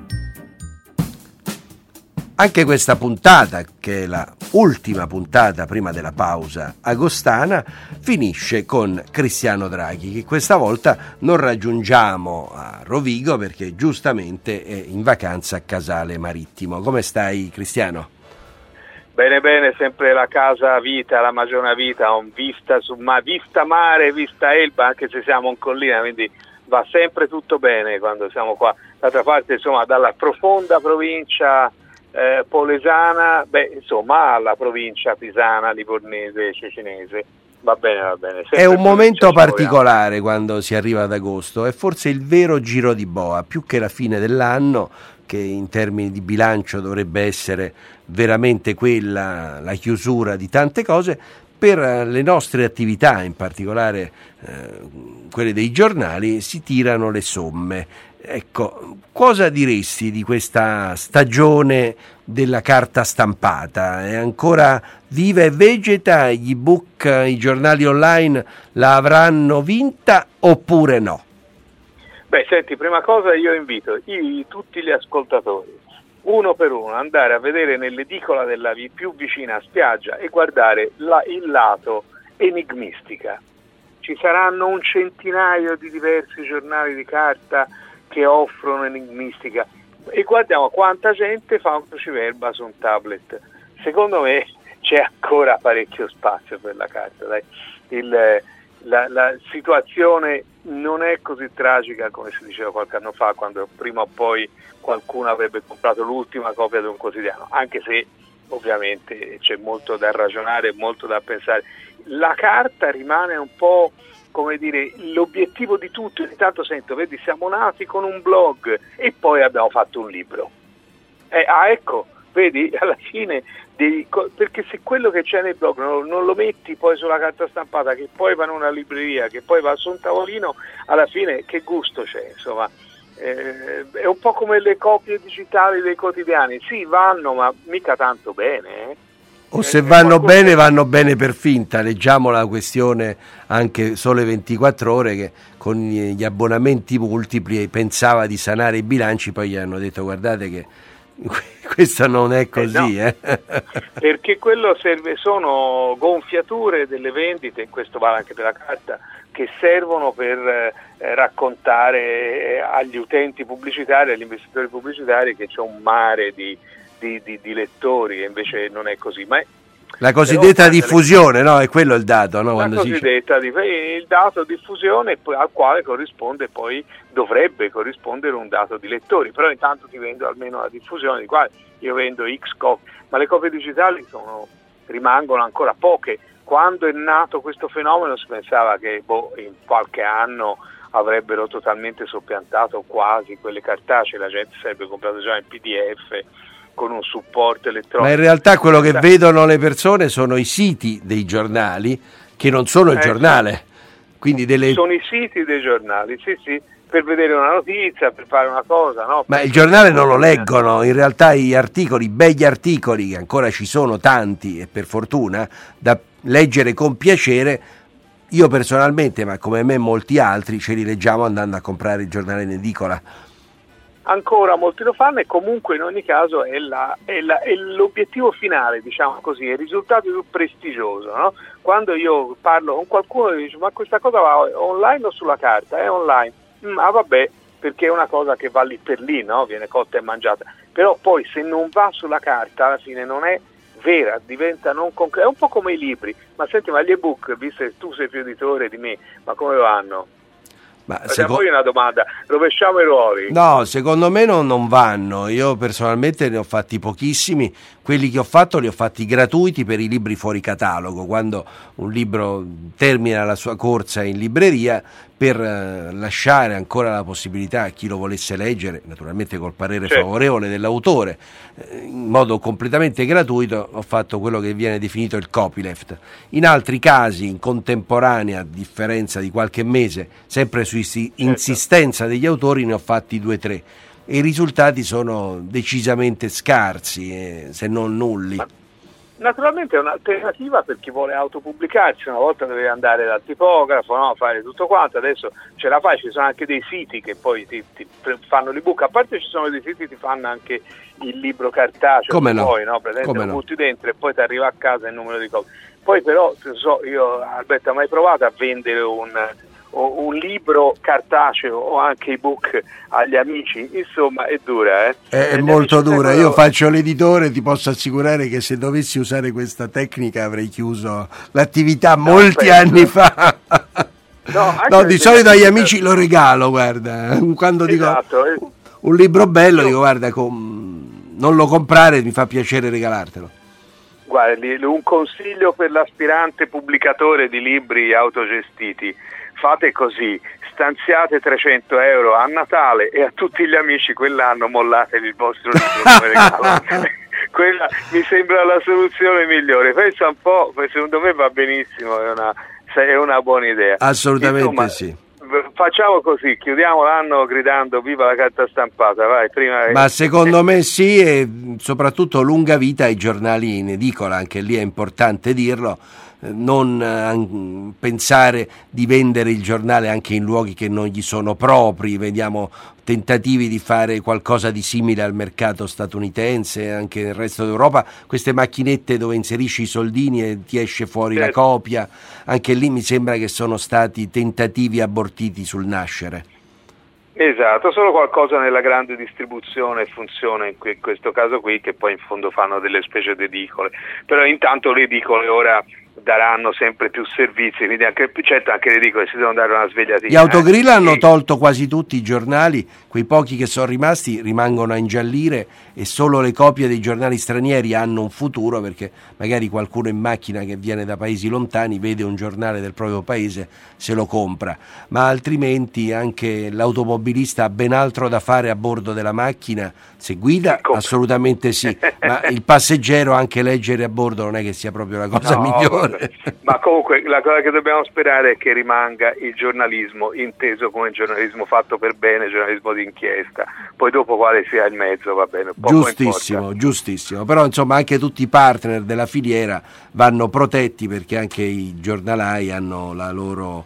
Anche questa puntata, che è la ultima puntata prima della pausa agostana, finisce con Cristiano Draghi, che questa volta non raggiungiamo a Rovigo perché giustamente è in vacanza a Casale Marittimo. Come stai, Cristiano? Bene, sempre la casa vita, la Magiona Vita, vista mare, vista Elba, anche se siamo in collina, quindi va sempre tutto bene quando siamo qua. D'altra parte, insomma, dalla profonda provincia polesana, alla provincia pisana, livornese, cecinese, va bene. È un momento particolare quando si arriva ad agosto, è forse il vero giro di boa, più che la fine dell'anno, che in termini di bilancio dovrebbe essere veramente quella, la chiusura di tante cose. Per le nostre attività, in particolare quelle dei giornali, si tirano le somme. Ecco, cosa diresti di questa stagione della carta stampata? È ancora viva e vegeta? Gli ebook, i giornali online la avranno vinta oppure no? Senti, prima cosa io invito tutti gli ascoltatori, uno per uno, andare a vedere nell'edicola della più vicina spiaggia e guardare il lato enigmistica. Ci saranno un centinaio di diversi giornali di carta che offrono enigmistica e guardiamo quanta gente fa un cruciverba su un tablet. Secondo me c'è ancora parecchio spazio per la carta, dai. La situazione non è così tragica come si diceva qualche anno fa, quando prima o poi qualcuno avrebbe comprato l'ultima copia di un quotidiano, anche se ovviamente c'è molto da ragionare, molto da pensare. La carta rimane un po', come dire, l'obiettivo di tutto. Intanto sento, vedi, siamo nati con un blog e poi abbiamo fatto un libro. Ecco, vedi, alla fine perché se quello che c'è nel blog non lo metti poi sulla carta stampata, che poi va in una libreria, che poi va su un tavolino, alla fine che gusto c'è? Insomma, è un po' come le copie digitali dei quotidiani. Sì, vanno, ma mica tanto bene, O se vanno bene, vanno bene per finta. Leggiamo la questione anche Sole 24 Ore, che con gli abbonamenti multipli pensava di sanare i bilanci, poi gli hanno detto guardate che questo non è così. No. Perché quello sono gonfiature delle vendite, questo vale anche per la carta, che servono per raccontare agli utenti pubblicitari, agli investitori pubblicitari, che c'è un mare di lettori, e invece non è così. Ma la cosiddetta diffusione, no? È quello il dato, no? La cosiddetta il dato diffusione al quale corrisponde poi, dovrebbe corrispondere un dato di lettori, però intanto ti vendo almeno la diffusione, di quale io vendo X copie, ma le copie digitali rimangono ancora poche. Quando è nato questo fenomeno si pensava che in qualche anno avrebbero totalmente soppiantato quasi quelle cartacee, la gente sarebbe comprato già in PDF con un supporto elettronico. Ma in realtà quello che vedono le persone sono i siti dei giornali, che non sono il giornale. Quindi sono i siti dei giornali, sì, per vedere una notizia, per fare una cosa, no? Ma il giornale non lo leggono, in realtà gli articoli, begli articoli, che ancora ci sono tanti e per fortuna, da leggere con piacere. Io personalmente, ma come me molti altri, ce li leggiamo andando a comprare il giornale in edicola. Ancora molti lo fanno, e comunque in ogni caso è l'obiettivo finale, diciamo così, è il risultato più prestigioso, no? Quando io parlo con qualcuno e dice ma questa cosa va online o sulla carta? È online. Vabbè, perché è una cosa che va lì per lì, no? Viene cotta e mangiata, però poi se non va sulla carta alla fine non è vera, diventa non concreta. È un po' come i libri. Ma senti, ma gli ebook, visto che tu sei più editore di me, ma come vanno? Poi una domanda, rovesciamo i ruoli. No, secondo me non vanno. Io personalmente ne ho fatti pochissimi. Quelli che ho fatto li ho fatti gratuiti per i libri fuori catalogo, quando un libro termina la sua corsa in libreria, per lasciare ancora la possibilità a chi lo volesse leggere, naturalmente col parere favorevole dell'autore, in modo completamente gratuito. Ho fatto quello che viene definito il copyleft. In altri casi, in contemporanea, a differenza di qualche mese, sempre su insistenza degli autori, ne ho fatti 2 o 3. e i risultati sono decisamente scarsi, se non nulli. Naturalmente è un'alternativa per chi vuole autopubblicarsi. Una volta dovevi andare dal tipografo, no? Fare tutto quanto, adesso ce la fai, ci sono anche dei siti che poi ti fanno l'ebook, a parte ci sono dei siti che ti fanno anche il libro cartaceo, come no? Poi, no? Lo butti dentro e poi ti arriva a casa il numero di copie. Poi però, io Alberto, ho mai provato a vendere un libro cartaceo o anche ebook agli amici? Insomma, è dura, È molto dura. Io faccio l'editore, ti posso assicurare che se dovessi usare questa tecnica avrei chiuso l'attività molti anni fa. No, di solito agli amici lo regalo, guarda, quando esatto. Dico un libro bello, dico guarda, non lo comprare, mi fa piacere regalartelo. Guardi, un consiglio per l'aspirante pubblicatore di libri autogestiti: fate così, stanziate 300 euro a Natale e a tutti gli amici quell'anno mollatevi il vostro libro come regalo. Quella mi sembra la soluzione migliore. Pensa un po', secondo me va benissimo, è una buona idea. Assolutamente. Insomma, sì. Facciamo così, chiudiamo l'anno gridando viva la carta stampata, vai, prima. Ma secondo me sì, e soprattutto lunga vita ai giornali in edicola, anche lì è importante dirlo. Non pensare di vendere il giornale anche in luoghi che non gli sono propri. Vediamo tentativi di fare qualcosa di simile al mercato statunitense, anche nel resto d'Europa, queste macchinette dove inserisci i soldini e ti esce fuori la copia. Anche lì mi sembra che sono stati tentativi abortiti sul nascere. Esatto, solo qualcosa nella grande distribuzione funziona in questo caso qui, che poi in fondo fanno delle specie di edicole, però intanto le edicole ora daranno sempre più servizi, quindi anche le edicole si devono dare una svegliatina. Gli autogrill hanno tolto quasi tutti i giornali, quei pochi che sono rimasti rimangono a ingiallire e solo le copie dei giornali stranieri hanno un futuro, perché magari qualcuno in macchina che viene da paesi lontani vede un giornale del proprio paese, se lo compra, ma altrimenti anche l'automobilista ha ben altro da fare a bordo della macchina. Se guida assolutamente sì, ma il passeggero anche leggere a bordo non è che sia proprio la cosa migliore. Ma comunque la cosa che dobbiamo sperare è che rimanga il giornalismo inteso come giornalismo fatto per bene, giornalismo di inchiesta, poi dopo quale sia il mezzo va bene. Giustissimo, però insomma anche tutti i partner della filiera vanno protetti, perché anche i giornalai hanno la loro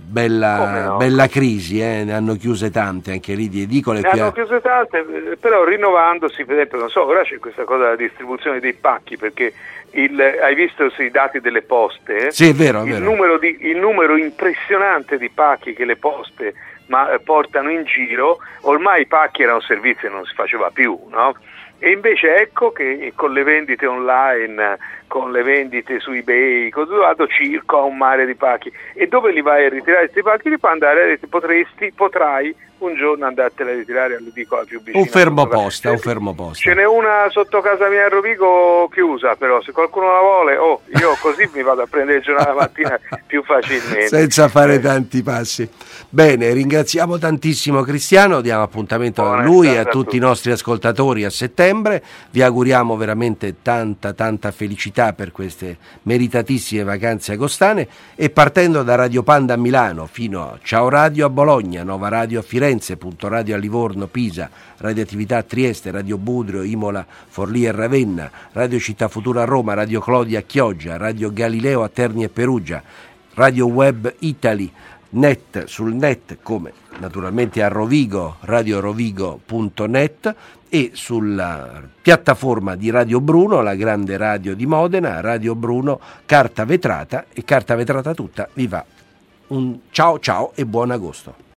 bella crisi, ne hanno chiuse tante anche lì di edicole. Hanno chiuse tante, però rinnovandosi, per esempio, non so, ora c'è questa cosa della distribuzione dei pacchi, perché hai visto i dati delle poste? Sì, è vero. Il numero impressionante di pacchi che le poste portano in giro, ormai i pacchi erano servizi e non si faceva più, no? E invece ecco che con le vendite online, con le vendite su eBay, circa un mare di pacchi. E dove li vai a ritirare questi pacchi? Li puoi andare, potrai un giorno andartene a ritirare all'edicola più vicina. Un fermo posta. Ce n'è una sotto casa mia a Rovigo chiusa, però se qualcuno la vuole, io così mi vado a prendere il giornale la mattina più facilmente. Senza fare tanti passi. Bene, ringraziamo tantissimo Cristiano, diamo appuntamento a lui e a tutti i nostri ascoltatori a settembre. Vi auguriamo veramente tanta felicità per queste meritatissime vacanze agostane, e partendo da Radio Panda a Milano fino a Ciao Radio a Bologna, Nova Radio a Firenze, Punto Radio a Livorno, Pisa, Radioattività a Trieste, Radio Budrio, Imola, Forlì e Ravenna, Radio Città Futura a Roma, Radio Clodia a Chioggia, Radio Galileo a Terni e Perugia, Radio Web Italy, net sul net, come naturalmente a Rovigo, radiorovigo.net, e sulla piattaforma di Radio Bruno, la grande radio di Modena, Radio Bruno, Carta Vetrata, e Carta Vetrata tutta vi va un ciao e buon agosto.